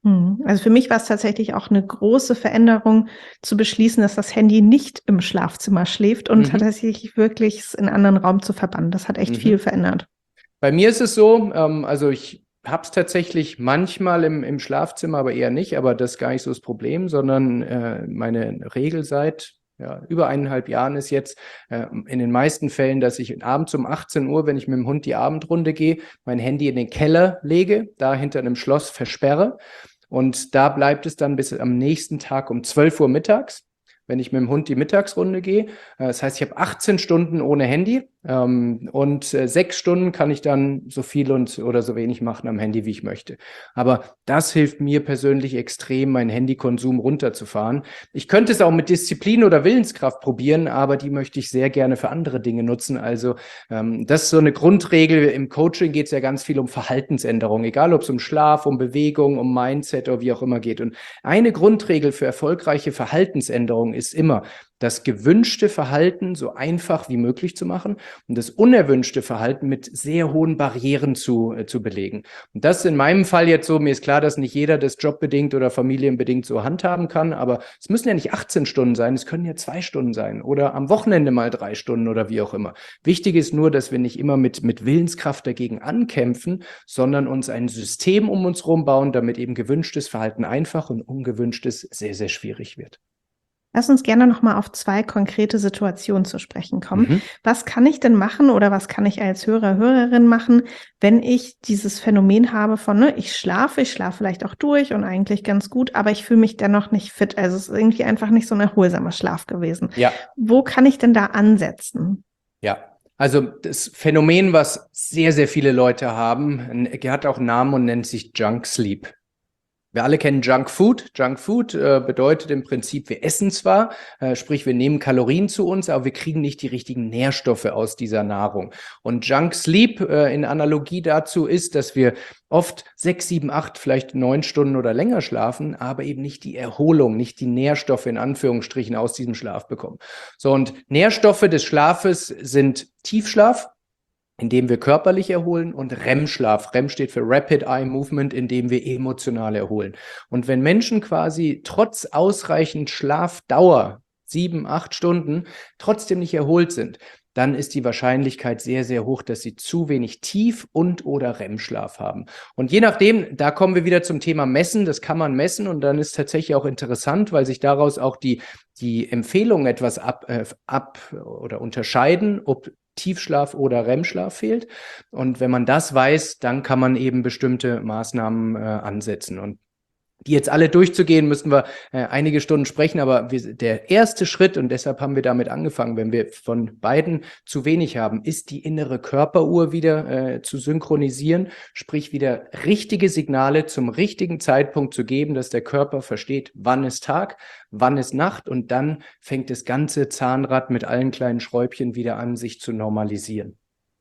Hm. Also für mich war es tatsächlich auch eine große Veränderung zu beschließen, dass das Handy nicht im Schlafzimmer schläft und Mhm. tatsächlich wirklich es in einen anderen Raum zu verbannen. Das hat echt Mhm. viel verändert. Bei mir ist es so, ähm, also ich habe es tatsächlich manchmal im, im Schlafzimmer, aber eher nicht, aber das ist gar nicht so das Problem, sondern äh, meine Regel seit ja, über eineinhalb Jahren ist jetzt äh, in den meisten Fällen, dass ich abends um achtzehn Uhr, wenn ich mit dem Hund die Abendrunde gehe, mein Handy in den Keller lege, da hinter einem Schloss versperre und da bleibt es dann bis am nächsten Tag um zwölf Uhr mittags, wenn ich mit dem Hund die Mittagsrunde gehe. Das heißt, ich habe achtzehn Stunden ohne Handy ähm, und äh, sechs Stunden kann ich dann so viel und oder so wenig machen am Handy, wie ich möchte. Aber das hilft mir persönlich extrem, meinen Handykonsum runterzufahren. Ich könnte es auch mit Disziplin oder Willenskraft probieren, aber die möchte ich sehr gerne für andere Dinge nutzen. Also ähm, das ist so eine Grundregel. Im Coaching geht es ja ganz viel um Verhaltensänderung, egal ob es um Schlaf, um Bewegung, um Mindset oder wie auch immer geht. Und eine Grundregel für erfolgreiche Verhaltensänderung ist immer, das gewünschte Verhalten so einfach wie möglich zu machen und das unerwünschte Verhalten mit sehr hohen Barrieren zu, äh, zu belegen. Und das ist in meinem Fall jetzt so, mir ist klar, dass nicht jeder das jobbedingt oder familienbedingt so handhaben kann, aber es müssen ja nicht achtzehn Stunden sein, es können ja zwei Stunden sein oder am Wochenende mal drei Stunden oder wie auch immer. Wichtig ist nur, dass wir nicht immer mit, mit Willenskraft dagegen ankämpfen, sondern uns ein System um uns herum bauen, damit eben gewünschtes Verhalten einfach und ungewünschtes sehr, sehr schwierig wird. Lass uns gerne nochmal auf zwei konkrete Situationen zu sprechen kommen. Mhm. Was kann ich denn machen oder was kann ich als Hörer, Hörerin machen, wenn ich dieses Phänomen habe von, ne, ich schlafe, ich schlafe vielleicht auch durch und eigentlich ganz gut, aber ich fühle mich dennoch nicht fit. Also es ist irgendwie einfach nicht so ein erholsamer Schlaf gewesen. Ja. Wo kann ich denn da ansetzen? Ja. Also das Phänomen, was sehr, sehr viele Leute haben, hat auch einen Namen und nennt sich Junk Sleep. Wir alle kennen Junk Food. Junk Food äh, bedeutet im Prinzip, wir essen zwar, äh, sprich wir nehmen Kalorien zu uns, aber wir kriegen nicht die richtigen Nährstoffe aus dieser Nahrung. Und Junk Sleep äh, in Analogie dazu ist, dass wir oft sechs, sieben, acht, vielleicht neun Stunden oder länger schlafen, aber eben nicht die Erholung, nicht die Nährstoffe in Anführungsstrichen aus diesem Schlaf bekommen. So, und Nährstoffe des Schlafes sind Tiefschlaf, indem wir körperlich erholen, und R E M-Schlaf. R E M steht für Rapid Eye Movement, indem wir emotional erholen. Und wenn Menschen quasi trotz ausreichend Schlafdauer, sieben, acht Stunden, trotzdem nicht erholt sind, dann ist die Wahrscheinlichkeit sehr, sehr hoch, dass sie zu wenig Tief- und oder R E M-Schlaf haben. Und je nachdem, da kommen wir wieder zum Thema Messen, das kann man messen und dann ist tatsächlich auch interessant, weil sich daraus auch die, die Empfehlungen etwas ab, äh, ab oder unterscheiden, ob Tiefschlaf oder R E M-Schlaf fehlt. Und wenn man das weiß, dann kann man eben bestimmte Maßnahmen äh, ansetzen. Und die jetzt alle durchzugehen, müssten wir äh, einige Stunden sprechen, aber wir, der erste Schritt, und deshalb haben wir damit angefangen, wenn wir von beiden zu wenig haben, ist die innere Körperuhr wieder äh, zu synchronisieren, sprich wieder richtige Signale zum richtigen Zeitpunkt zu geben, dass der Körper versteht, wann ist Tag, wann ist Nacht, und dann fängt das ganze Zahnrad mit allen kleinen Schräubchen wieder an, sich zu normalisieren.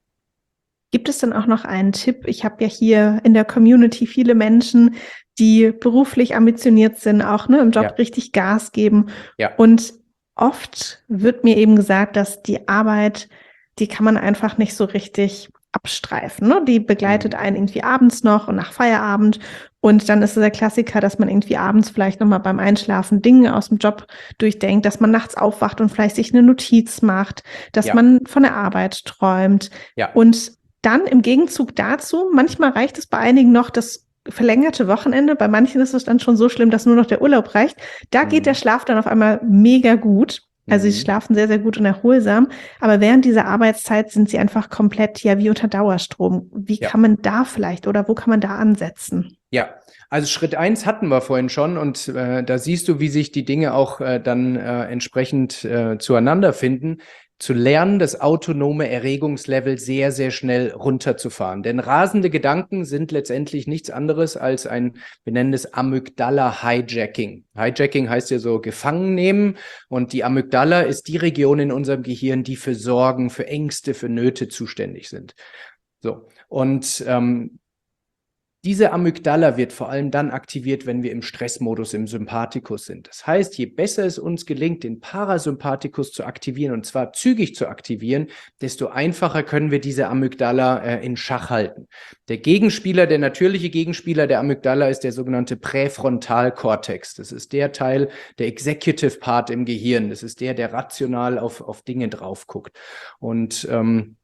Gibt es denn auch noch einen Tipp? Ich habe ja hier in der Community viele Menschen, die beruflich ambitioniert sind, auch ne, im Job Ja. richtig Gas geben. Ja. Und oft wird mir eben gesagt, dass die Arbeit, die kann man einfach nicht so richtig abstreifen. Ne? Die begleitet Mhm. einen irgendwie abends noch und nach Feierabend. Und dann ist es der Klassiker, dass man irgendwie abends vielleicht nochmal beim Einschlafen Dinge aus dem Job durchdenkt, dass man nachts aufwacht und vielleicht sich eine Notiz macht, dass Ja. man von der Arbeit träumt. Ja. Und dann im Gegenzug dazu, manchmal reicht es bei einigen noch das verlängerte Wochenende, bei manchen ist es dann schon so schlimm, dass nur noch der Urlaub reicht. Da Mhm. geht der Schlaf dann auf einmal mega gut. Also Mhm. sie schlafen sehr, sehr gut und erholsam. Aber während dieser Arbeitszeit sind sie einfach komplett ja wie unter Dauerstrom. Wie Ja. kann man da vielleicht oder wo kann man da ansetzen? Ja, also Schritt eins hatten wir vorhin schon, und äh, da siehst du, wie sich die Dinge auch äh, dann äh, entsprechend äh, zueinander finden. Zu lernen, das autonome Erregungslevel sehr, sehr schnell runterzufahren. Denn rasende Gedanken sind letztendlich nichts anderes als ein, wir nennen es Amygdala-Hijacking. Hijacking heißt ja so gefangen nehmen, und die Amygdala ist die Region in unserem Gehirn, die für Sorgen, für Ängste, für Nöte zuständig sind. So, und ähm, Diese Amygdala wird vor allem dann aktiviert, wenn wir im Stressmodus, im Sympathikus sind. Das heißt, je besser es uns gelingt, den Parasympathikus zu aktivieren, und zwar zügig zu aktivieren, desto einfacher können wir diese Amygdala äh, in Schach halten. Der Gegenspieler, der natürliche Gegenspieler der Amygdala ist der sogenannte Präfrontalkortex. Das ist der Teil, der Executive Part im Gehirn. Das ist der, der rational auf, auf Dinge drauf guckt. Und ähm,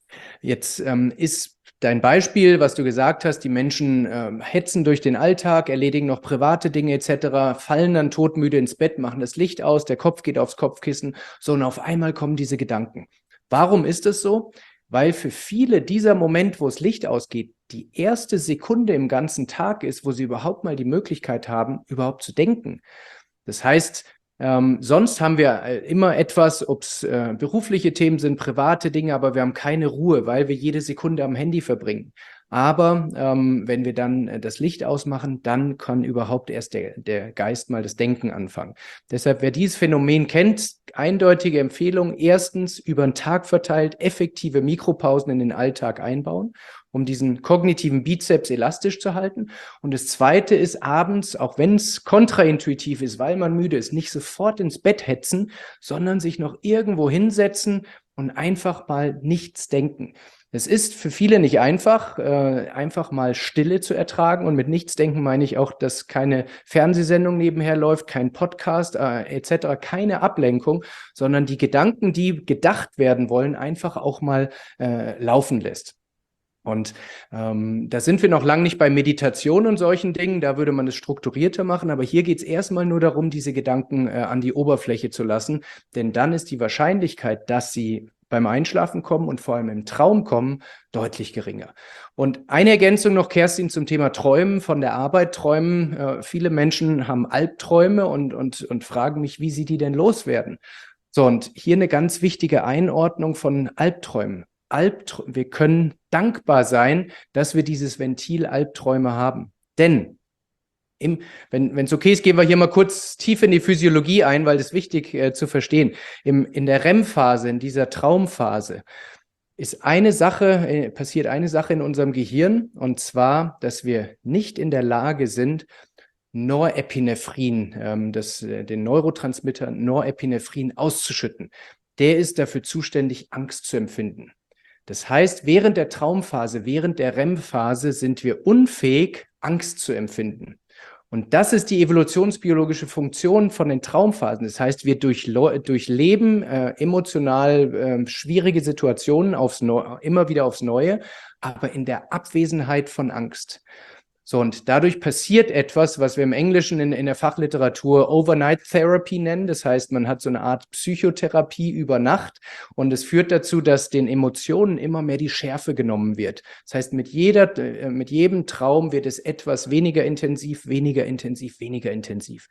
jetzt ähm, ist dein Beispiel, was du gesagt hast, die Menschen äh, hetzen durch den Alltag, erledigen noch private Dinge et cetera, fallen dann todmüde ins Bett, machen das Licht aus, der Kopf geht aufs Kopfkissen, so und auf einmal kommen diese Gedanken. Warum ist es so? Weil für viele dieser Moment, wo das Licht ausgeht, die erste Sekunde im ganzen Tag ist, wo sie überhaupt mal die Möglichkeit haben, überhaupt zu denken. Das heißt, Ähm, sonst haben wir äh, immer etwas, ob es äh, berufliche Themen sind, private Dinge, aber wir haben keine Ruhe, weil wir jede Sekunde am Handy verbringen. Aber ähm, wenn wir dann äh, das Licht ausmachen, dann kann überhaupt erst der, der Geist mal das Denken anfangen. Deshalb, wer dieses Phänomen kennt, eindeutige Empfehlung, erstens über den Tag verteilt effektive Mikropausen in den Alltag einbauen, um diesen kognitiven Bizeps elastisch zu halten. Und das Zweite ist abends, auch wenn es kontraintuitiv ist, weil man müde ist, nicht sofort ins Bett hetzen, sondern sich noch irgendwo hinsetzen und einfach mal nichts denken. Es ist für viele nicht einfach, äh, einfach mal Stille zu ertragen. Und mit nichts denken meine ich auch, dass keine Fernsehsendung nebenher läuft, kein Podcast äh, et cetera, keine Ablenkung, sondern die Gedanken, die gedacht werden wollen, einfach auch mal äh, laufen lässt. Und ähm, da sind wir noch lange nicht bei Meditation und solchen Dingen, da würde man es strukturierter machen, aber hier geht es erstmal nur darum, diese Gedanken äh, an die Oberfläche zu lassen, denn dann ist die Wahrscheinlichkeit, dass sie beim Einschlafen kommen und vor allem im Traum kommen, deutlich geringer. Und eine Ergänzung noch, Kerstin, zum Thema Träumen, von der Arbeit träumen. Äh, viele Menschen haben Albträume und, und, und fragen mich, wie sie die denn loswerden. So, und hier eine ganz wichtige Einordnung von Albträumen. Albträume, wir können dankbar sein, dass wir dieses Ventil Albträume haben. Denn, im, wenn es okay ist, gehen wir hier mal kurz tief in die Physiologie ein, weil das ist wichtig äh, zu verstehen. Im, in der R E M-Phase, in dieser Traumphase, ist eine Sache, äh, passiert eine Sache in unserem Gehirn, und zwar, dass wir nicht in der Lage sind, Norepinephrin, ähm, das, äh, den Neurotransmitter Norepinephrin auszuschütten. Der ist dafür zuständig, Angst zu empfinden. Das heißt, während der Traumphase, während der R E M-Phase sind wir unfähig, Angst zu empfinden. Und das ist die evolutionsbiologische Funktion von den Traumphasen. Das heißt, wir durchleben äh, emotional äh, schwierige Situationen aufs Neu- immer wieder aufs Neue, aber in der Abwesenheit von Angst. So, und dadurch passiert etwas, was wir im Englischen in, in der Fachliteratur Overnight Therapy nennen. Das heißt, man hat so eine Art Psychotherapie über Nacht, und es führt dazu, dass den Emotionen immer mehr die Schärfe genommen wird. Das heißt, mit jeder, äh, mit jedem Traum wird es etwas weniger intensiv, weniger intensiv, weniger intensiv.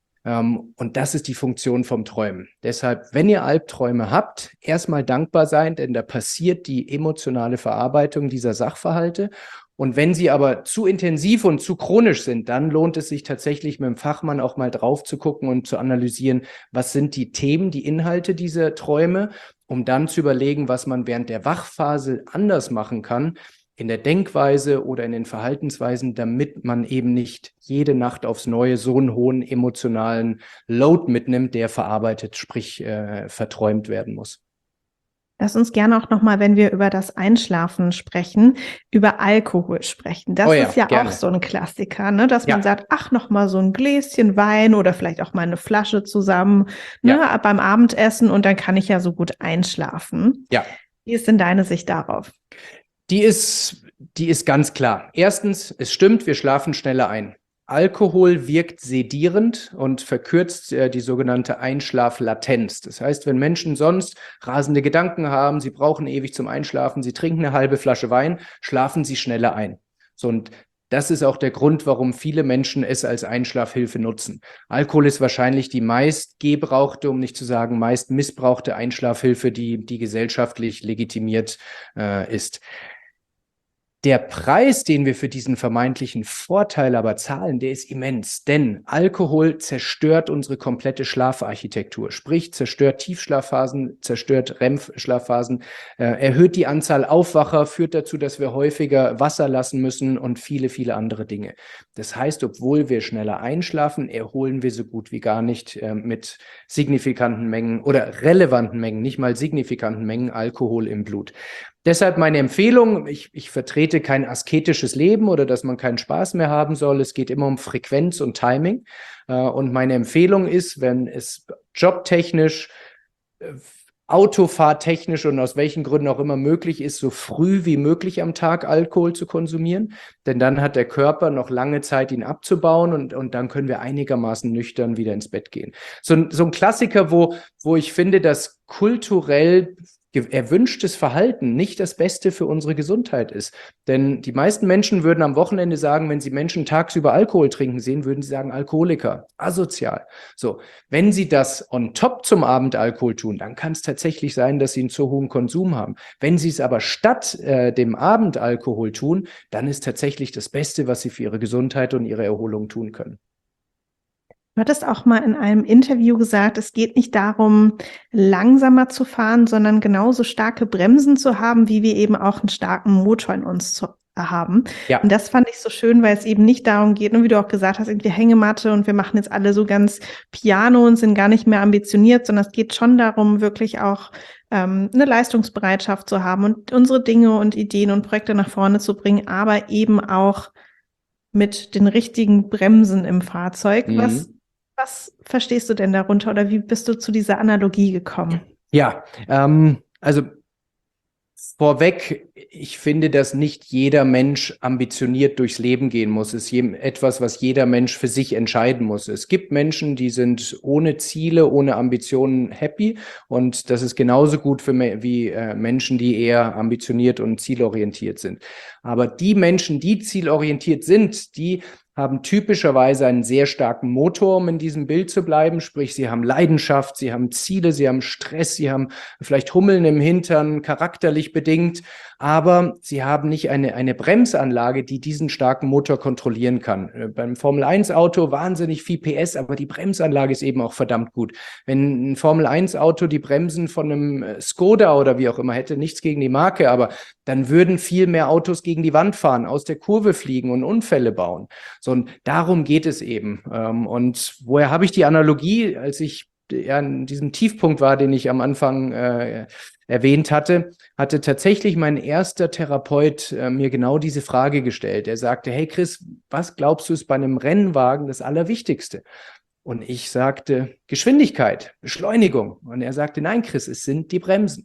Ähm, und das ist die Funktion vom Träumen. Deshalb, wenn ihr Albträume habt, erstmal dankbar sein, denn da passiert die emotionale Verarbeitung dieser Sachverhalte. Und wenn sie aber zu intensiv und zu chronisch sind, dann lohnt es sich tatsächlich mit dem Fachmann auch mal drauf zu gucken und zu analysieren, was sind die Themen, die Inhalte dieser Träume, um dann zu überlegen, was man während der Wachphase anders machen kann, in der Denkweise oder in den Verhaltensweisen, damit man eben nicht jede Nacht aufs Neue so einen hohen emotionalen Load mitnimmt, der verarbeitet, sprich äh, verträumt werden muss. Lass uns gerne auch nochmal, wenn wir über das Einschlafen sprechen, über Alkohol sprechen. Das oh ja, ist ja gerne. auch so ein Klassiker, ne? Dass ja. man sagt, ach, nochmal so ein Gläschen Wein oder vielleicht auch mal eine Flasche zusammen, ne, ja. beim Abendessen, und dann kann ich ja so gut einschlafen. Ja. Wie ist denn deine Sicht darauf? Die ist, die ist ganz klar. Erstens, es stimmt, wir schlafen schneller ein. Alkohol wirkt sedierend und verkürzt äh, die sogenannte Einschlaflatenz. Das heißt, wenn Menschen sonst rasende Gedanken haben, sie brauchen ewig zum Einschlafen, sie trinken eine halbe Flasche Wein, schlafen sie schneller ein. So, und das ist auch der Grund, warum viele Menschen es als Einschlafhilfe nutzen. Alkohol ist wahrscheinlich die meist gebrauchte, um nicht zu sagen meist missbrauchte Einschlafhilfe, die, die gesellschaftlich legitimiert äh, ist. Der Preis, den wir für diesen vermeintlichen Vorteil aber zahlen, der ist immens, denn Alkohol zerstört unsere komplette Schlafarchitektur, sprich zerstört Tiefschlafphasen, zerstört R E M-Schlafphasen, äh, erhöht die Anzahl Aufwacher, führt dazu, dass wir häufiger Wasser lassen müssen und viele, viele andere Dinge. Das heißt, obwohl wir schneller einschlafen, erholen wir so gut wie gar nicht äh, mit signifikanten Mengen oder relevanten Mengen, nicht mal signifikanten Mengen Alkohol im Blut. Deshalb meine Empfehlung, ich, ich vertrete kein asketisches Leben oder dass man keinen Spaß mehr haben soll. Es geht immer um Frequenz und Timing. Und meine Empfehlung ist, wenn es jobtechnisch, autofahrtechnisch und aus welchen Gründen auch immer möglich ist, so früh wie möglich am Tag Alkohol zu konsumieren. Denn dann hat der Körper noch lange Zeit, ihn abzubauen und, und dann können wir einigermaßen nüchtern wieder ins Bett gehen. So, so ein Klassiker, wo, wo ich finde, dass kulturell erwünschtes Verhalten nicht das Beste für unsere Gesundheit ist. Denn die meisten Menschen würden am Wochenende sagen, wenn sie Menschen tagsüber Alkohol trinken sehen, würden sie sagen Alkoholiker, asozial. So, wenn sie das on top zum Abend Alkohol tun, dann kann es tatsächlich sein, dass sie einen zu hohen Konsum haben. Wenn sie es aber statt äh, dem Abend Alkohol tun, dann ist tatsächlich das Beste, was sie für ihre Gesundheit und ihre Erholung tun können. Du hattest auch mal in einem Interview gesagt, es geht nicht darum, langsamer zu fahren, sondern genauso starke Bremsen zu haben, wie wir eben auch einen starken Motor in uns zu haben. Ja. Und das fand ich so schön, weil es eben nicht darum geht, und wie du auch gesagt hast, irgendwie Hängematte und wir machen jetzt alle so ganz Piano und sind gar nicht mehr ambitioniert, sondern es geht schon darum, wirklich auch ähm, eine Leistungsbereitschaft zu haben und unsere Dinge und Ideen und Projekte nach vorne zu bringen, aber eben auch mit den richtigen Bremsen im Fahrzeug. Mhm. Was Was verstehst du denn darunter oder wie bist du zu dieser Analogie gekommen? Ja, ähm, also vorweg, ich finde, dass nicht jeder Mensch ambitioniert durchs Leben gehen muss. Es ist etwas, was jeder Mensch für sich entscheiden muss. Es gibt Menschen, die sind ohne Ziele, ohne Ambitionen happy und das ist genauso gut für me- wie äh, Menschen, die eher ambitioniert und zielorientiert sind. Aber die Menschen, die zielorientiert sind, die haben typischerweise einen sehr starken Motor, um in diesem Bild zu bleiben. Sprich, sie haben Leidenschaft, sie haben Ziele, sie haben Stress, sie haben vielleicht Hummeln im Hintern, charakterlich bedingt, aber sie haben nicht eine, eine Bremsanlage, die diesen starken Motor kontrollieren kann. Äh, beim Formel eins Auto wahnsinnig viel P S, aber die Bremsanlage ist eben auch verdammt gut. Wenn ein Formel eins Auto die Bremsen von einem Skoda oder wie auch immer hätte, nichts gegen die Marke, aber dann würden viel mehr Autos gegen die Wand fahren, aus der Kurve fliegen und Unfälle bauen. So, und darum geht es eben. Und woher habe ich die Analogie, als ich ja in diesem Tiefpunkt war, den ich am Anfang äh, erwähnt hatte, hatte tatsächlich mein erster Therapeut äh, mir genau diese Frage gestellt. Er sagte, hey Chris, was glaubst du ist bei einem Rennwagen das Allerwichtigste? Und ich sagte, Geschwindigkeit, Beschleunigung. Und er sagte, nein Chris, es sind die Bremsen.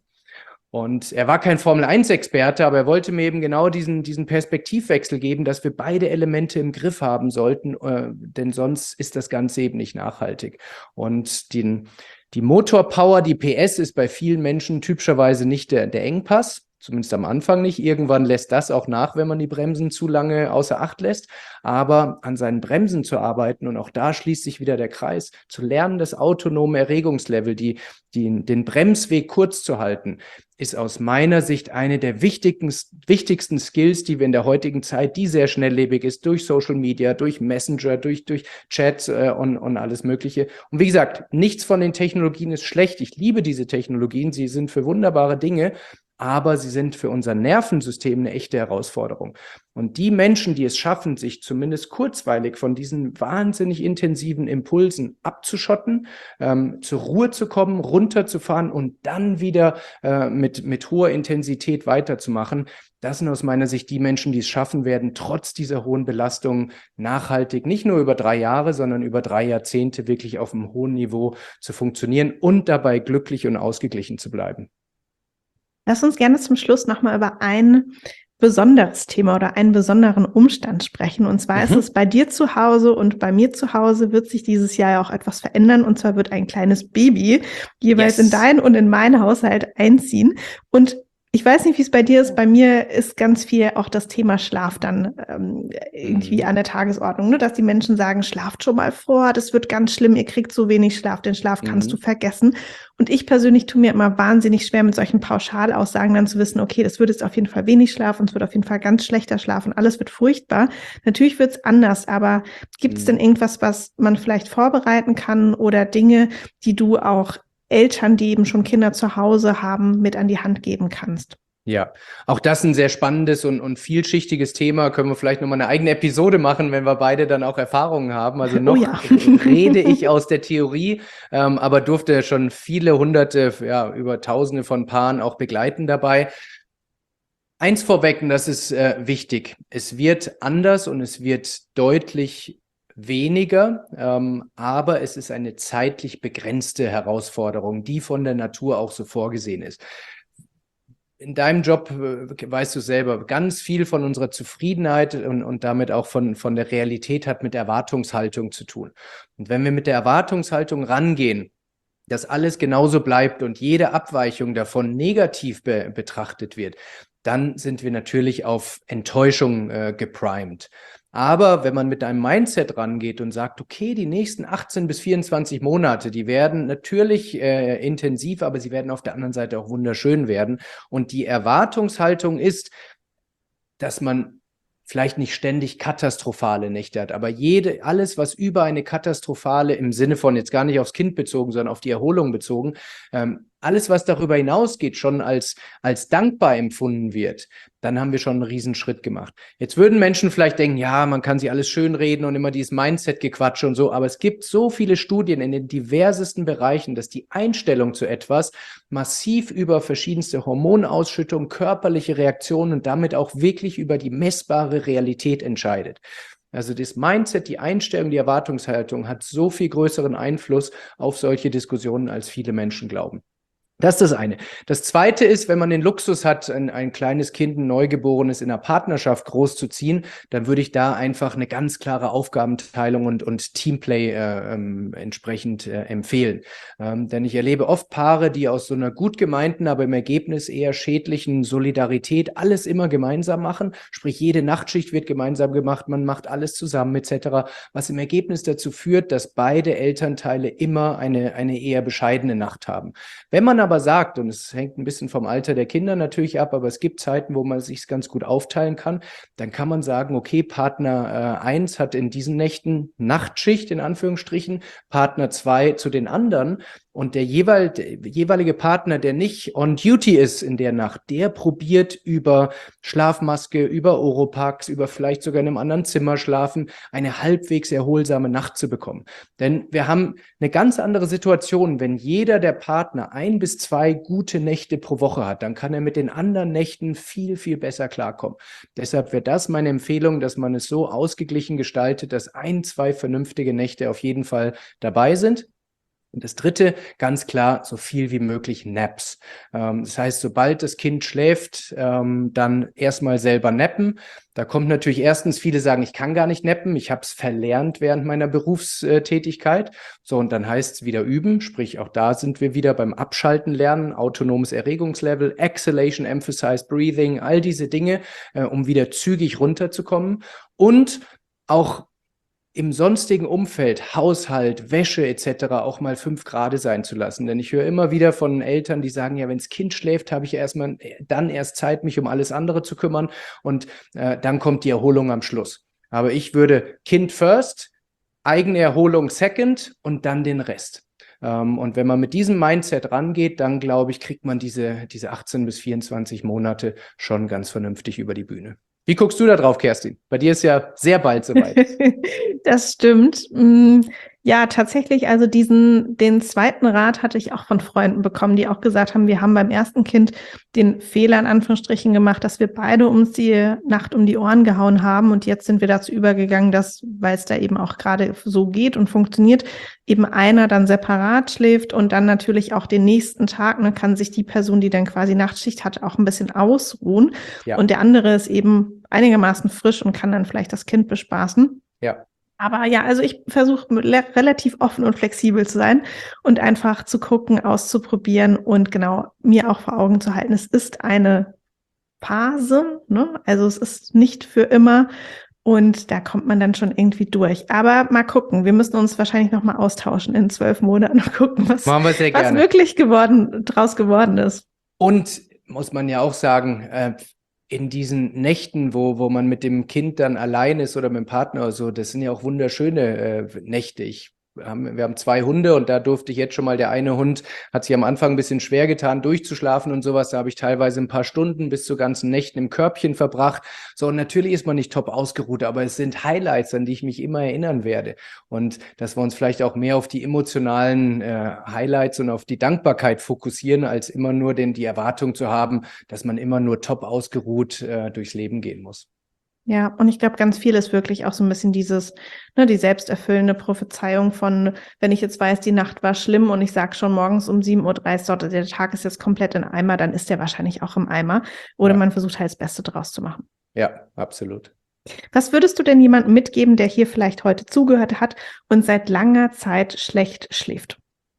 Und er war kein Formel eins Experte, aber er wollte mir eben genau diesen, diesen Perspektivwechsel geben, dass wir beide Elemente im Griff haben sollten, äh, denn sonst ist das Ganze eben nicht nachhaltig. Und den, die Motorpower, die P S ist bei vielen Menschen typischerweise nicht der, der Engpass, zumindest am Anfang nicht. Irgendwann lässt das auch nach, wenn man die Bremsen zu lange außer Acht lässt. Aber an seinen Bremsen zu arbeiten, und auch da schließt sich wieder der Kreis, zu lernen, das autonome Erregungslevel, die, die, den Bremsweg kurz zu halten, ist aus meiner Sicht eine der wichtigsten, wichtigsten Skills, die wir in der heutigen Zeit, die sehr schnelllebig ist, durch Social Media, durch Messenger, durch, durch Chat äh, und, und alles Mögliche. Und wie gesagt, nichts von den Technologien ist schlecht. Ich liebe diese Technologien, sie sind für wunderbare Dinge, aber sie sind für unser Nervensystem eine echte Herausforderung. Und die Menschen, die es schaffen, sich zumindest kurzweilig von diesen wahnsinnig intensiven Impulsen abzuschotten, ähm, zur Ruhe zu kommen, runterzufahren und dann wieder äh, mit, mit hoher Intensität weiterzumachen, das sind aus meiner Sicht die Menschen, die es schaffen werden, trotz dieser hohen Belastung nachhaltig, nicht nur über drei Jahre, sondern über drei Jahrzehnte wirklich auf einem hohen Niveau zu funktionieren und dabei glücklich und ausgeglichen zu bleiben. Lass uns gerne zum Schluss nochmal über ein besonderes Thema oder einen besonderen Umstand sprechen. Und zwar mhm. ist es bei dir zu Hause und bei mir zu Hause wird sich dieses Jahr ja auch etwas verändern. Und zwar wird ein kleines Baby jeweils yes. in deinen und in meinen Haushalt einziehen. Und Ich weiß nicht, wie es bei dir ist. Bei mir ist ganz viel auch das Thema Schlaf dann ähm, irgendwie Mhm. an der Tagesordnung, ne? Dass die Menschen sagen, schlaft schon mal vor, das wird ganz schlimm, ihr kriegt so wenig Schlaf, den Schlaf kannst du Mhm. vergessen. Und ich persönlich tue mir immer wahnsinnig schwer, mit solchen Pauschalaussagen dann zu wissen, okay, das wird jetzt auf jeden Fall wenig Schlaf und es wird auf jeden Fall ganz schlechter Schlaf und alles wird furchtbar. Natürlich wird es anders, aber gibt es denn Mhm. irgendwas, was man vielleicht vorbereiten kann oder Dinge, die du auch Eltern, die eben schon Kinder zu Hause haben, mit an die Hand geben kannst? Ja, auch das ein sehr spannendes und, und vielschichtiges Thema. Können wir vielleicht nochmal eine eigene Episode machen, wenn wir beide dann auch Erfahrungen haben. Also Oh noch ja. rede ich aus der Theorie, ähm, aber durfte schon viele hunderte, ja, über tausende von Paaren auch begleiten dabei. Eins vorweg, und das ist äh, wichtig. Es wird anders und es wird deutlich weniger, ähm, aber es ist eine zeitlich begrenzte Herausforderung, die von der Natur auch so vorgesehen ist. In deinem Job, äh, weißt du selber, ganz viel von unserer Zufriedenheit und, und damit auch von, von der Realität hat mit Erwartungshaltung zu tun. Und wenn wir mit der Erwartungshaltung rangehen, dass alles genauso bleibt und jede Abweichung davon negativ be betrachtet wird, dann sind wir natürlich auf Enttäuschung äh, geprimed. Aber wenn man mit einem Mindset rangeht und sagt, okay, die nächsten achtzehn bis vierundzwanzig Monate, die werden natürlich äh, intensiv, aber sie werden auf der anderen Seite auch wunderschön werden. Und die Erwartungshaltung ist, dass man vielleicht nicht ständig katastrophale Nächte hat, aber jede, alles, was über eine katastrophale, im Sinne von jetzt gar nicht aufs Kind bezogen, sondern auf die Erholung bezogen, ähm, alles, was darüber hinausgeht, schon als, als dankbar empfunden wird, dann haben wir schon einen Riesenschritt gemacht. Jetzt würden Menschen vielleicht denken, ja, man kann sich alles schönreden und immer dieses Mindset-Gequatsche und so, aber es gibt so viele Studien in den diversesten Bereichen, dass die Einstellung zu etwas massiv über verschiedenste Hormonausschüttung, körperliche Reaktionen und damit auch wirklich über die messbare Realität entscheidet. Also das Mindset, die Einstellung, die Erwartungshaltung hat so viel größeren Einfluss auf solche Diskussionen, als viele Menschen glauben. Das ist das eine. Das zweite ist, wenn man den Luxus hat, ein, ein kleines Kind, ein Neugeborenes in einer Partnerschaft großzuziehen, dann würde ich da einfach eine ganz klare Aufgabenteilung und, und Teamplay äh, ähm, entsprechend äh, empfehlen. Ähm, denn ich erlebe oft Paare, die aus so einer gut gemeinten, aber im Ergebnis eher schädlichen Solidarität alles immer gemeinsam machen. Sprich, jede Nachtschicht wird gemeinsam gemacht, man macht alles zusammen et cetera, was im Ergebnis dazu führt, dass beide Elternteile immer eine, eine eher bescheidene Nacht haben. Wenn man aber sagt, und es hängt ein bisschen vom Alter der Kinder natürlich ab, aber es gibt Zeiten, wo man sich ganz gut aufteilen kann, dann kann man sagen, okay, Partner äh, eins hat in diesen Nächten Nachtschicht in Anführungsstrichen, Partner zwei zu den anderen und der, jeweil, der jeweilige Partner, der nicht on duty ist in der Nacht, der probiert über Schlafmaske, über Oropax, über vielleicht sogar in einem anderen Zimmer schlafen, eine halbwegs erholsame Nacht zu bekommen. Denn wir haben eine ganz andere Situation, wenn jeder der Partner ein bis zwei gute Nächte pro Woche hat, dann kann er mit den anderen Nächten viel, viel besser klarkommen. Deshalb wäre das meine Empfehlung, dass man es so ausgeglichen gestaltet, dass ein, zwei vernünftige Nächte auf jeden Fall dabei sind. Und das dritte, ganz klar, so viel wie möglich Naps. Ähm, das heißt, sobald das Kind schläft, ähm, dann erstmal selber nappen. Da kommt natürlich erstens, viele sagen, ich kann gar nicht nappen, ich habe es verlernt während meiner Berufstätigkeit. So, und dann heißt es wieder üben, sprich auch da sind wir wieder beim Abschalten lernen, autonomes Erregungslevel, Exhalation, Emphasized Breathing, all diese Dinge, äh, um wieder zügig runterzukommen. Und auch im sonstigen Umfeld, Haushalt, Wäsche et cetera auch mal fünf Grad sein zu lassen. Denn ich höre immer wieder von Eltern, die sagen, ja, wenn das Kind schläft, habe ich erstmal dann erst Zeit, mich um alles andere zu kümmern und äh, dann kommt die Erholung am Schluss. Aber ich würde Kind first, eigene Erholung second und dann den Rest. Ähm, und wenn man mit diesem Mindset rangeht, dann glaube ich, kriegt man diese, diese achtzehn bis vierundzwanzig Monate schon ganz vernünftig über die Bühne. Wie guckst du da drauf, Kerstin? Bei dir ist ja sehr bald soweit. Das stimmt. Ja, tatsächlich, also diesen, den zweiten Rat hatte ich auch von Freunden bekommen, die auch gesagt haben, wir haben beim ersten Kind den Fehler in Anführungsstrichen gemacht, dass wir beide uns die Nacht um die Ohren gehauen haben und jetzt sind wir dazu übergegangen, dass, weil es da eben auch gerade so geht und funktioniert, eben einer dann separat schläft und dann natürlich auch den nächsten Tag, ne, kann sich die Person, die dann quasi Nachtschicht hat, auch ein bisschen ausruhen. Ja. Und der andere ist eben einigermaßen frisch und kann dann vielleicht das Kind bespaßen. Ja. Aber ja, also ich versuche relativ offen und flexibel zu sein und einfach zu gucken, auszuprobieren und genau mir auch vor Augen zu halten, es ist eine Phase, ne? Also es ist nicht für immer und da kommt man dann schon irgendwie durch. Aber mal gucken, wir müssen uns wahrscheinlich nochmal austauschen in zwölf Monaten und gucken, was, Machen wir sehr was gerne. wirklich geworden, draus geworden ist. Und muss man ja auch sagen, äh, in diesen Nächten, wo, wo man mit dem Kind dann allein ist oder mit dem Partner oder so, das sind ja auch wunderschöne äh, Nächte. Ich Wir haben, wir haben zwei Hunde und da durfte ich jetzt schon mal, der eine Hund hat sich am Anfang ein bisschen schwer getan, durchzuschlafen und sowas. Da habe ich teilweise ein paar Stunden bis zu ganzen Nächten im Körbchen verbracht. So, und natürlich ist man nicht top ausgeruht, aber es sind Highlights, an die ich mich immer erinnern werde. Und dass wir uns vielleicht auch mehr auf die emotionalen äh, Highlights und auf die Dankbarkeit fokussieren, als immer nur den, die Erwartung zu haben, dass man immer nur top ausgeruht äh, durchs Leben gehen muss. Ja, und ich glaube, ganz viel ist wirklich auch so ein bisschen dieses, ne, die selbsterfüllende Prophezeiung von, wenn ich jetzt weiß, die Nacht war schlimm und ich sage schon morgens um sieben Uhr dreißig, dort, der Tag ist jetzt komplett im Eimer, dann ist der wahrscheinlich auch im Eimer. Oder ja. Man versucht halt das Beste draus zu machen. Ja, absolut. Was würdest du denn jemandem mitgeben, der hier vielleicht heute zugehört hat und seit langer Zeit schlecht schläft?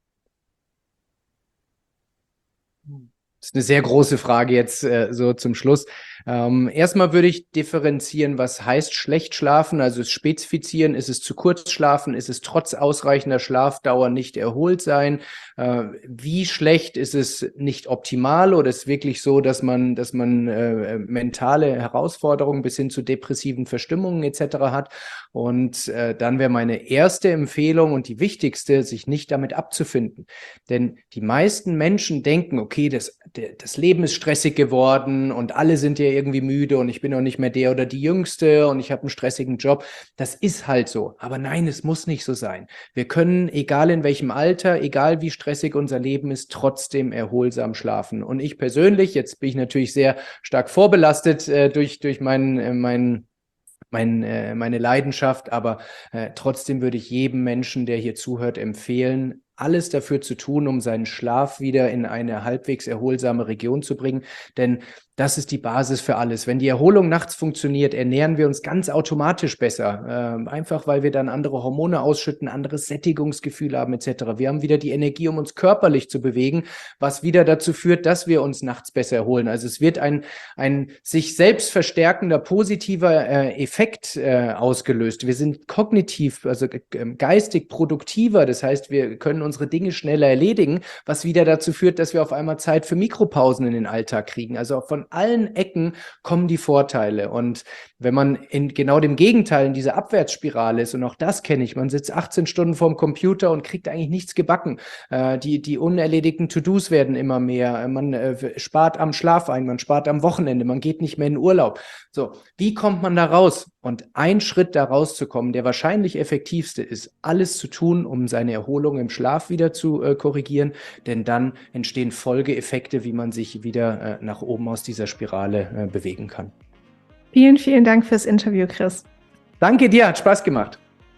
Das ist eine sehr große Frage jetzt äh, so zum Schluss. Ähm, erstmal würde ich differenzieren, was heißt schlecht schlafen, also es spezifizieren, ist es zu kurz schlafen, ist es trotz ausreichender Schlafdauer nicht erholt sein, äh, wie schlecht ist es nicht optimal oder ist es wirklich so, dass man, dass man äh, mentale Herausforderungen bis hin zu depressiven Verstimmungen et cetera hat und äh, dann wäre meine erste Empfehlung und die wichtigste, sich nicht damit abzufinden, denn die meisten Menschen denken, okay, das, das Leben ist stressig geworden und alle sind ja irgendwie müde und ich bin auch nicht mehr der oder die Jüngste und ich habe einen stressigen Job. Das ist halt so. Aber nein, es muss nicht so sein. Wir können, egal in welchem Alter, egal wie stressig unser Leben ist, trotzdem erholsam schlafen. Und ich persönlich, jetzt bin ich natürlich sehr stark vorbelastet äh, durch, durch meinen, äh, meinen Mein, äh, meine Leidenschaft, aber äh, trotzdem würde ich jedem Menschen, der hier zuhört, empfehlen, alles dafür zu tun, um seinen Schlaf wieder in eine halbwegs erholsame Region zu bringen, denn das ist die Basis für alles. Wenn die Erholung nachts funktioniert, ernähren wir uns ganz automatisch besser, äh, einfach weil wir dann andere Hormone ausschütten, anderes Sättigungsgefühl haben et cetera. Wir haben wieder die Energie, um uns körperlich zu bewegen, was wieder dazu führt, dass wir uns nachts besser erholen. Also es wird ein, ein sich selbst verstärkender positiver äh, Effekt äh, ausgelöst. Wir sind kognitiv, also äh, geistig produktiver, das heißt, wir können unsere Dinge schneller erledigen, was wieder dazu führt, dass wir auf einmal Zeit für Mikropausen in den Alltag kriegen. Also von allen Ecken kommen die Vorteile. Und wenn man in genau dem Gegenteil in dieser Abwärtsspirale ist, und auch das kenne ich, man sitzt achtzehn Stunden vorm Computer und kriegt eigentlich nichts gebacken. Äh, die, die unerledigten To-Dos werden immer mehr. Man äh, spart am Schlaf ein, man spart am Wochenende, man geht nicht mehr in den Urlaub. So, wie kommt man da raus? Und ein Schritt da rauszukommen, der wahrscheinlich effektivste ist, alles zu tun, um seine Erholung im Schlaf wieder zu äh, korrigieren, denn dann entstehen Folgeeffekte, wie man sich wieder äh, nach oben aus dieser Spirale äh, bewegen kann. Vielen, vielen Dank fürs Interview, Chris. Danke dir, hat Spaß gemacht.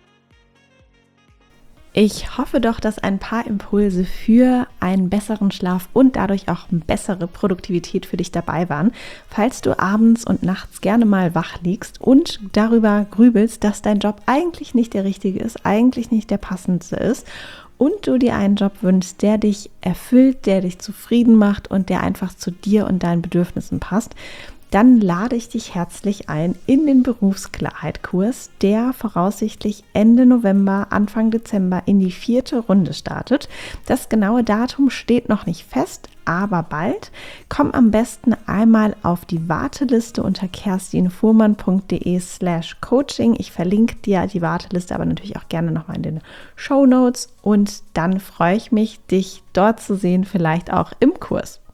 Ich hoffe doch, dass ein paar Impulse für einen besseren Schlaf und dadurch auch eine bessere Produktivität für dich dabei waren. Falls du abends und nachts gerne mal wach liegst und darüber grübelst, dass dein Job eigentlich nicht der richtige ist, eigentlich nicht der passendste ist und du dir einen Job wünschst, der dich erfüllt, der dich zufrieden macht und der einfach zu dir und deinen Bedürfnissen passt, dann lade ich dich herzlich ein in den Berufsklarheit-Kurs, der voraussichtlich Ende November, Anfang Dezember in die vierte Runde startet. Das genaue Datum steht noch nicht fest, aber bald. Komm am besten einmal auf die Warteliste unter kerstinfuhrmann.de slash coaching. Ich verlinke dir die Warteliste, aber natürlich auch gerne nochmal in den Shownotes und dann freue ich mich, dich dort zu sehen, vielleicht auch im Kurs.